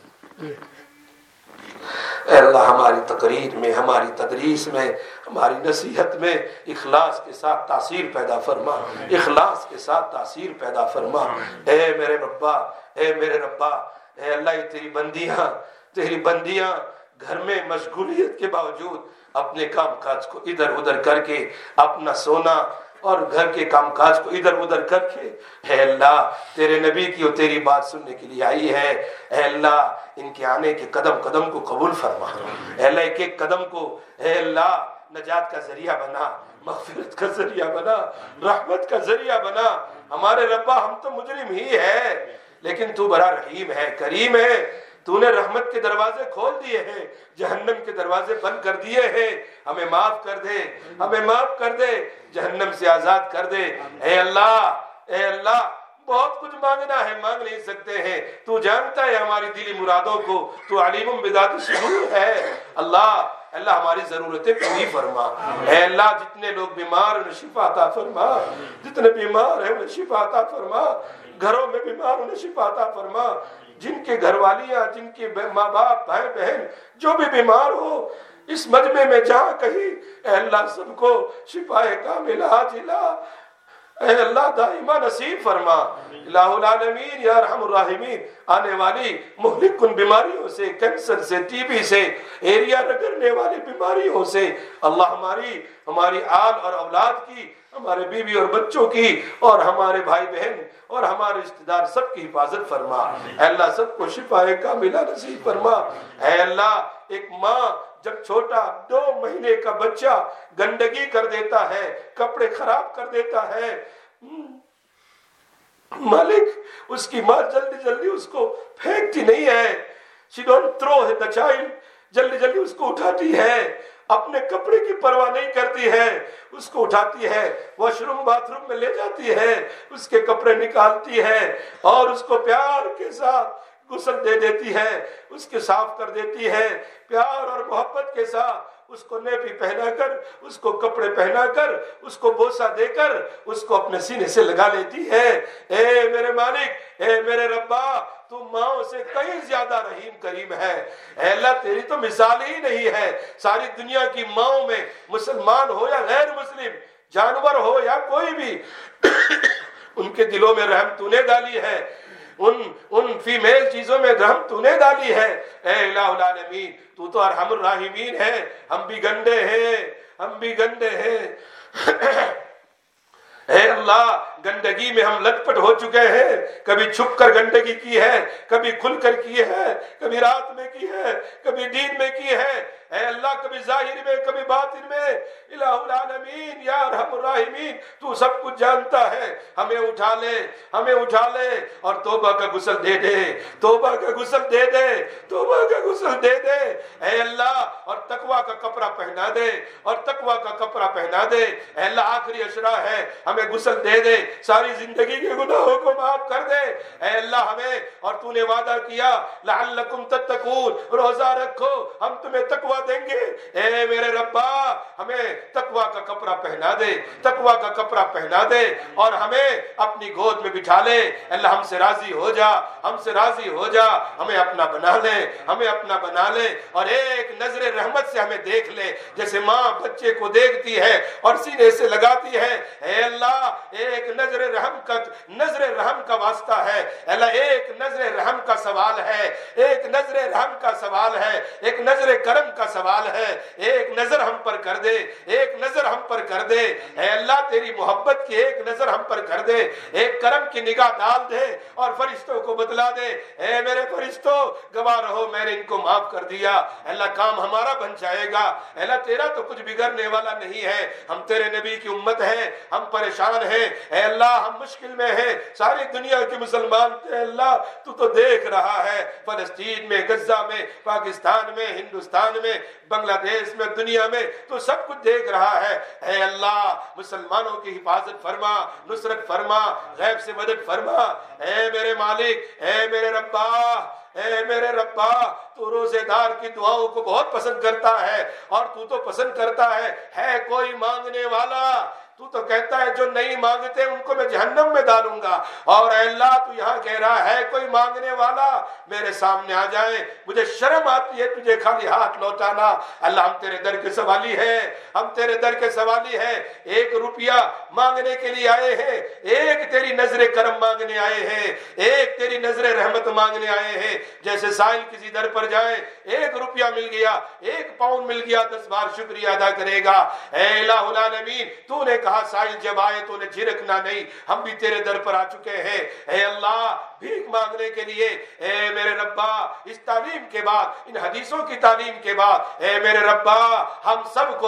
اے اللہ ہماری تقریر میں، ہماری تدریس میں، ہماری نصیحت میں اخلاص کے ساتھ تاثیر پیدا فرما، اخلاص کے ساتھ تاثیر پیدا فرما۔ اے میرے ربا، اے اللہ یہ تیری بندیاں گھر میں مشغولیت کے باوجود اپنے کام کاج کو ادھر ادھر کر کے، اپنا سونا اور گھر کے کام کاج کو ادھر ادھر کر کے اے اللہ تیرے نبی کی اور تیری بات سننے کے لیے آئی ہے۔ اے اللہ ان کے آنے کے قدم قدم کو قبول فرما، اے اللہ ایک ایک قدم کو اے اللہ نجات کا ذریعہ بنا، مغفرت کا ذریعہ بنا، رحمت کا ذریعہ بنا۔ ہمارے ربا ہم تو مجرم ہی ہے، لیکن تو بڑا رحیم ہے، کریم ہے، تو نے رحمت کے دروازے کھول دیے ہیں، جہنم کے دروازے بند کر دیے ہیں۔ ہمیں معاف کر دے، ہمیں معاف کر دے، جہنم سے آزاد کر دے۔ اے اللہ بہت کچھ مانگنا ہے، مانگ نہیں سکتے ہیں، تو جانتا ہے ہماری دلی مرادوں کو، تو علیم بذات الصدور ہے۔ اللہ ہماری ضرورتیں پوری فرما۔ اے اللہ جتنے لوگ بیمار ہیں انہیں شفا عطا فرما، جتنے بیمار ہیں انہیں شفا عطا فرما، گھروں میں بیمار انہیں شفا عطا فرما، جن کے گھر والیاں، جن کے ماں باپ، بھائی بہن جو بھی بیمار ہو اس مجمع میں جہاں کہیں، اے اللہ سب کو شفا کاملہ عاجلہ اے اللہ دائمہ نصیب فرما۔ الہ العالمین یا ارحم الراحمین آنے والی مہلک کن بیماریوں سے، کینسر سے، ٹی بی سے، ایریا رگڑنے والی بیماریوں سے اللہ ہماری آل اور اولاد کی، ہمارے بیوی اور بچوں کی، اور ہمارے بھائی بہن اور ہمارے رشتہ دار سب کی حفاظت فرما۔ اے اللہ سب کو شفا کاملہ نصیب فرما۔ اے اللہ ایک ماں جب چھوٹا 2 مہینے کا بچہ گندگی کر دیتا ہے، کپڑے خراب کر دیتا ہے، مالک اس کی ماں جلدی اس کو پھینکتی نہیں ہے، she don't throw the child، جلدی اس کو اٹھاتی ہے، اپنے کپڑے کی پرواہ نہیں کرتی ہے، اس کو اٹھاتی ہے، واش روم باتھ روم میں لے جاتی ہے، اس کے کپڑے نکالتی ہے اور اس کو پیار کے ساتھ غسل دے دیتی ہے، اس کے صاف کر دیتی ہے، پیار اور محبت کے ساتھ اس کو نیپی پہنا کر، اس کو کپڑے پہنا کر، اس کو بوسہ دے کر اس کو اپنے سینے سے لگا لیتی ہے۔ اے میرے مالک، اے میرے ربا، تو ماؤں سے کہیں زیادہ رحیم کریم ہے۔ اے اللہ، تیری تو مثال ہی نہیں ہے۔ ساری دنیا کی ماؤں میں، مسلمان ہو یا غیر مسلم، جانور ہو یا کوئی بھی، ان کے دلوں میں رحم تو نے ڈالی ہے، ان فیمیل چیزوں میں رحم تو نے ڈالی ہے۔ اے الہ العالمین، تو ارحم الراحمین ہے، ہم بھی گندے ہیں، ہم بھی گندے ہیں۔ اے اللہ، گندگی میں ہم لٹ پٹ ہو چکے ہیں، کبھی چھپ کر گندگی کی ہے، کبھی کھل کر کی ہے، کبھی رات میں کی ہے، کبھی دن میں کی ہے۔ اے اللہ، کبھی ظاہر میں، کبھی باطن میں۔ الہ العالمین، یا ارحم الراحمین، تو سب کچھ جانتا ہے۔ ہمیں اٹھا لے، ہمیں اٹھا لے اور توبہ کا غسل دے دے، توبہ کا غسل دے دے، توبہ کا غسل دے دے۔ اے اللہ، اور تقویٰ کا کپڑا پہنا دے، اور تقویٰ کا کپڑا پہنا دے۔ اے اللہ، آخری اشرا ہے، ہمیں غسل دے دے، ساری زندگی کے گناہوں کو معاف کر دے۔ اے اللہ، ہمیں، اور تو نے وعدہ کیا لعلکم تتقون، روزہ رکھو ہم تمہیں تقویٰ دیں گے۔ اے میرے ربا، ہمیں تقویٰ کا کپڑا پہنا دے، تقویٰ کا کپڑا پہنا دے، اور ہمیں اپنی گود میں بٹھا لے۔ اللہ، ہم سے راضی ہو جا، ہم سے راضی ہو جا، ہمیں اپنا بنا لے، ہمیں اپنا بنا لے، اور ایک نظر رحمت سے ہمیں دیکھ لے، جیسے ماں بچے کو دیکھتی ہے اور سینے سے لگاتی ہے۔ اے اللہ، ایک نظر رحم کا واسطہ ہے۔ اللہ، ایک نظر رحم کا سوال ہے، ایک نظر رحم کا سوال ہے، ایک نظر کرم کا سوال ہے۔ ایک نظر ہم پر کر دے، ایک نظر ہم پر کر دے۔ اے اللہ، تیری محبت کی ایک نظر ہم پر کر دے، ایک کرم کی نگاہ ڈال دے اور فرشتوں کو بتلا دے، اے میرے فرشتوں، گواہ رہو میں نے ان کو معاف کر دیا۔ اللہ، کام ہمارا بن جائے گا۔ اللہ، تیرا تو کچھ بگڑنے والا نہیں ہے، ہم تیرے نبی کی امت ہیں، ہم پریشان ہیں۔ اے اللہ، ہم مشکل میں ہیں، ساری دنیا کے مسلمان، اے اللہ تو دیکھ رہا ہے، فلسطین میں، غزہ میں، پاکستان میں، ہندوستان میں، بنگلہ دیش میں، دنیا میں، تو سب کچھ دیکھ رہا ہے۔ اے اللہ، مسلمانوں کی حفاظت فرما، نصرت فرما، غیب سے مدد فرما۔ اے میرے مالک، اے میرے ربا، اے میرے ربا، تو روزے دار کی دعاؤں کو بہت پسند کرتا ہے، اور تو پسند کرتا ہے کوئی مانگنے والا، تو کہتا ہے جو نہیں مانگتے ان کو میں جہنم میں ڈالوں گا، اور اے اللہ تو یہاں کہہ رہا ہے کوئی مانگنے والا میرے سامنے آ جائے، مجھے شرم آتی ہے تجھے خالی ہاتھ لوٹانا۔ اللہ، ہم تیرے در کے سوالی ہیں، ہم تیرے در کے سوالی ہیں، ایک روپیہ مانگنے کے لیے آئے ہیں، ایک تیری نظر کرم مانگنے آئے ہیں، ایک تیری نظر رحمت مانگنے آئے ہیں۔ جیسے سائل کسی در پر جائے، ایک روپیہ مل گیا، ایک پاؤنڈ مل گیا، 10 بار شکریہ ادا کرے گا۔ اے الہ العالمین، تو نے کہا سائل جب آئے تو انہیں جھرکنا نہیں، ہم بھی تیرے در پر آ چکے ہیں۔ اے اللہ، بھیک مانگنے کے لیے، اے میرے ربا، اس تعلیم کے بعد، ان حدیثوں کی تعلیم کے بعد، اے میرے ربا، ہم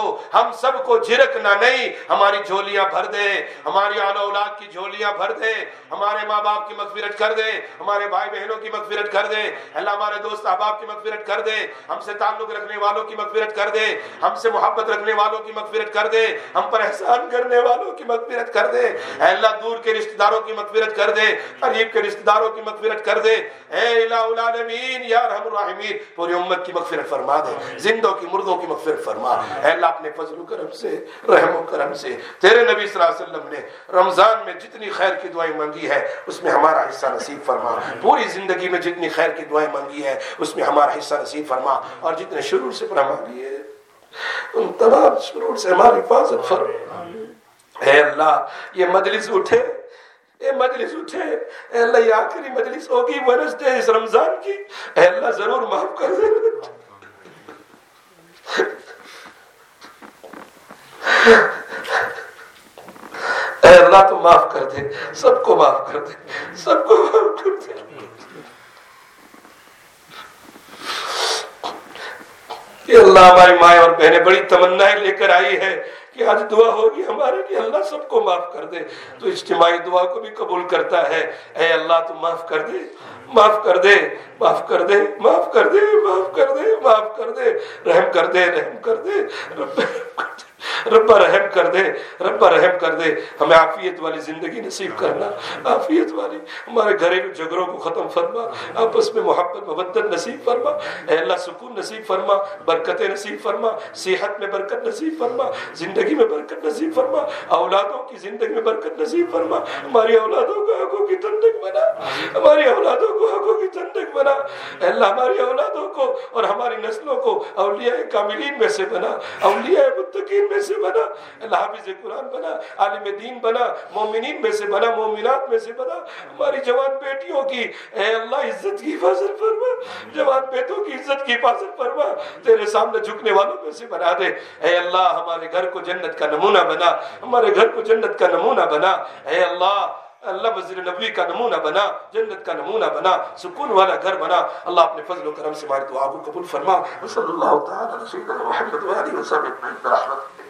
سب کو جھرکنا نہیں، ہماری جھولیاں بھر دے، ہماری آل اولاد کی جھولیاں بھر دے، ہمارے ماں باپ کی مغفرت کر دے، ہمارے بھائی بہنوں کی مغفرت کر دے، اللہ ہمارے دوست احباب کی مغفرت کر دے، ہم سے تعلق رکھنے والوں کی مغفرت کر دے، ہم سے محبت رکھنے والوں کی مغفرت کر دے، ہم پر احسان کرنے والوں کی مغفرت کر دے۔ اے اللہ، دور کے رشتہ داروں کی مغفرت کر دے، قریب کے رشتہ داروں کی مغفرت کر دے۔ اے الہ العالمین، یا ارحم الراحمین، پوری امت کی مغفرت فرما دے، زندوں کی مردوں کی مغفرت فرما۔ اے اللہ، اپنے فضل و کرم سے، رحم و کرم سے، تیرے نبی صلی اللہ علیہ وسلم نے رمضان میں جتنی خیر کی دعائیں مانگی ہے اس میں ہمارا حصہ نصیب فرما، پوری زندگی میں جتنی خیر کی دعائیں مانگی ہے اس میں ہمارا حصہ نصیب فرما، اور جتنے شرور سے پناہ مانگی ہے ان تمام شرور سے ہماری حفاظت فرما۔ اے اللہ، یہ مجلس اٹھے، یہ مجلس اٹھے، اے اللہ یہ آخری مجلس ہوگی وینسڈے اس رمضان کی، اے اللہ ضرور معاف کر دے، اے اللہ تو معاف کر دے، سب کو معاف کر دے، سب کو معاف کر دے۔ کہ اللہ، ہماری مائیں اور بہنیں بڑی تمنائیں لے کر آئی ہے کہ آج دعا ہوگی ہمارے لیے، اللہ سب کو معاف کر دے، تو اجتماعی دعا کو بھی قبول کرتا ہے۔ اے اللہ تو معاف کر دے، معاف کر دے، معاف کر دے، معاف کر دے، معاف کر دے، معاف کر دے، رحم کر دے، رحم کر دے، رب رحم کر دے، رب رحم کر دے، ہمیں عافیت والی زندگی نصیب کرنا، عافیت والی، ہمارے گھریلو جھگڑوں کو ختم فرما، آپس میں محبت محبت نصیب فرما، اے اللہ سکون نصیب فرما، برکتیں نصیب فرما، صحت میں برکت نصیب فرما، زندگی میں برکت نصیب فرما، اولادوں کی زندگی میں برکت نصیب فرما، ہماری اولادوں کو آنکھوں کی ٹھنڈک بنا، ہماری اولادوں کو آنکھوں کی ٹھنڈک بنا، اے اللہ ہماری اولادوں کو اور ہماری نسلوں کو اولیاء کاملین میں سے بنا، اولیاء متقین میں سے بنا، اللہ حافظ قرآن بنا، عالم دین بنا، مومنین میں سے بنا، مومنات میں سے بنا، ہماری جوان بیٹیوں کی اے اللہ عزت کی حفاظت فرما، جوان بیٹوں کی عزت کی حفاظت فرما، تیرے سامنے جھکنے والوں میں سے بنا دے، اے اللہ ہمارے گھر کو جنت کا نمونہ بنا، ہمارے گھر کو جنت کا نمونہ بنا، اے اللہ اللہ مسجد نبوی کا نمونہ بنا، جنت کا نمونہ بنا، سکون والا گھر بنا، اللہ اپنے فضل و کرم سے ہماری دعا کو قبول فرما، صلی اللہ تعالی علی سیدنا محمد و آلہ وصحبہ اجمعین برحمتک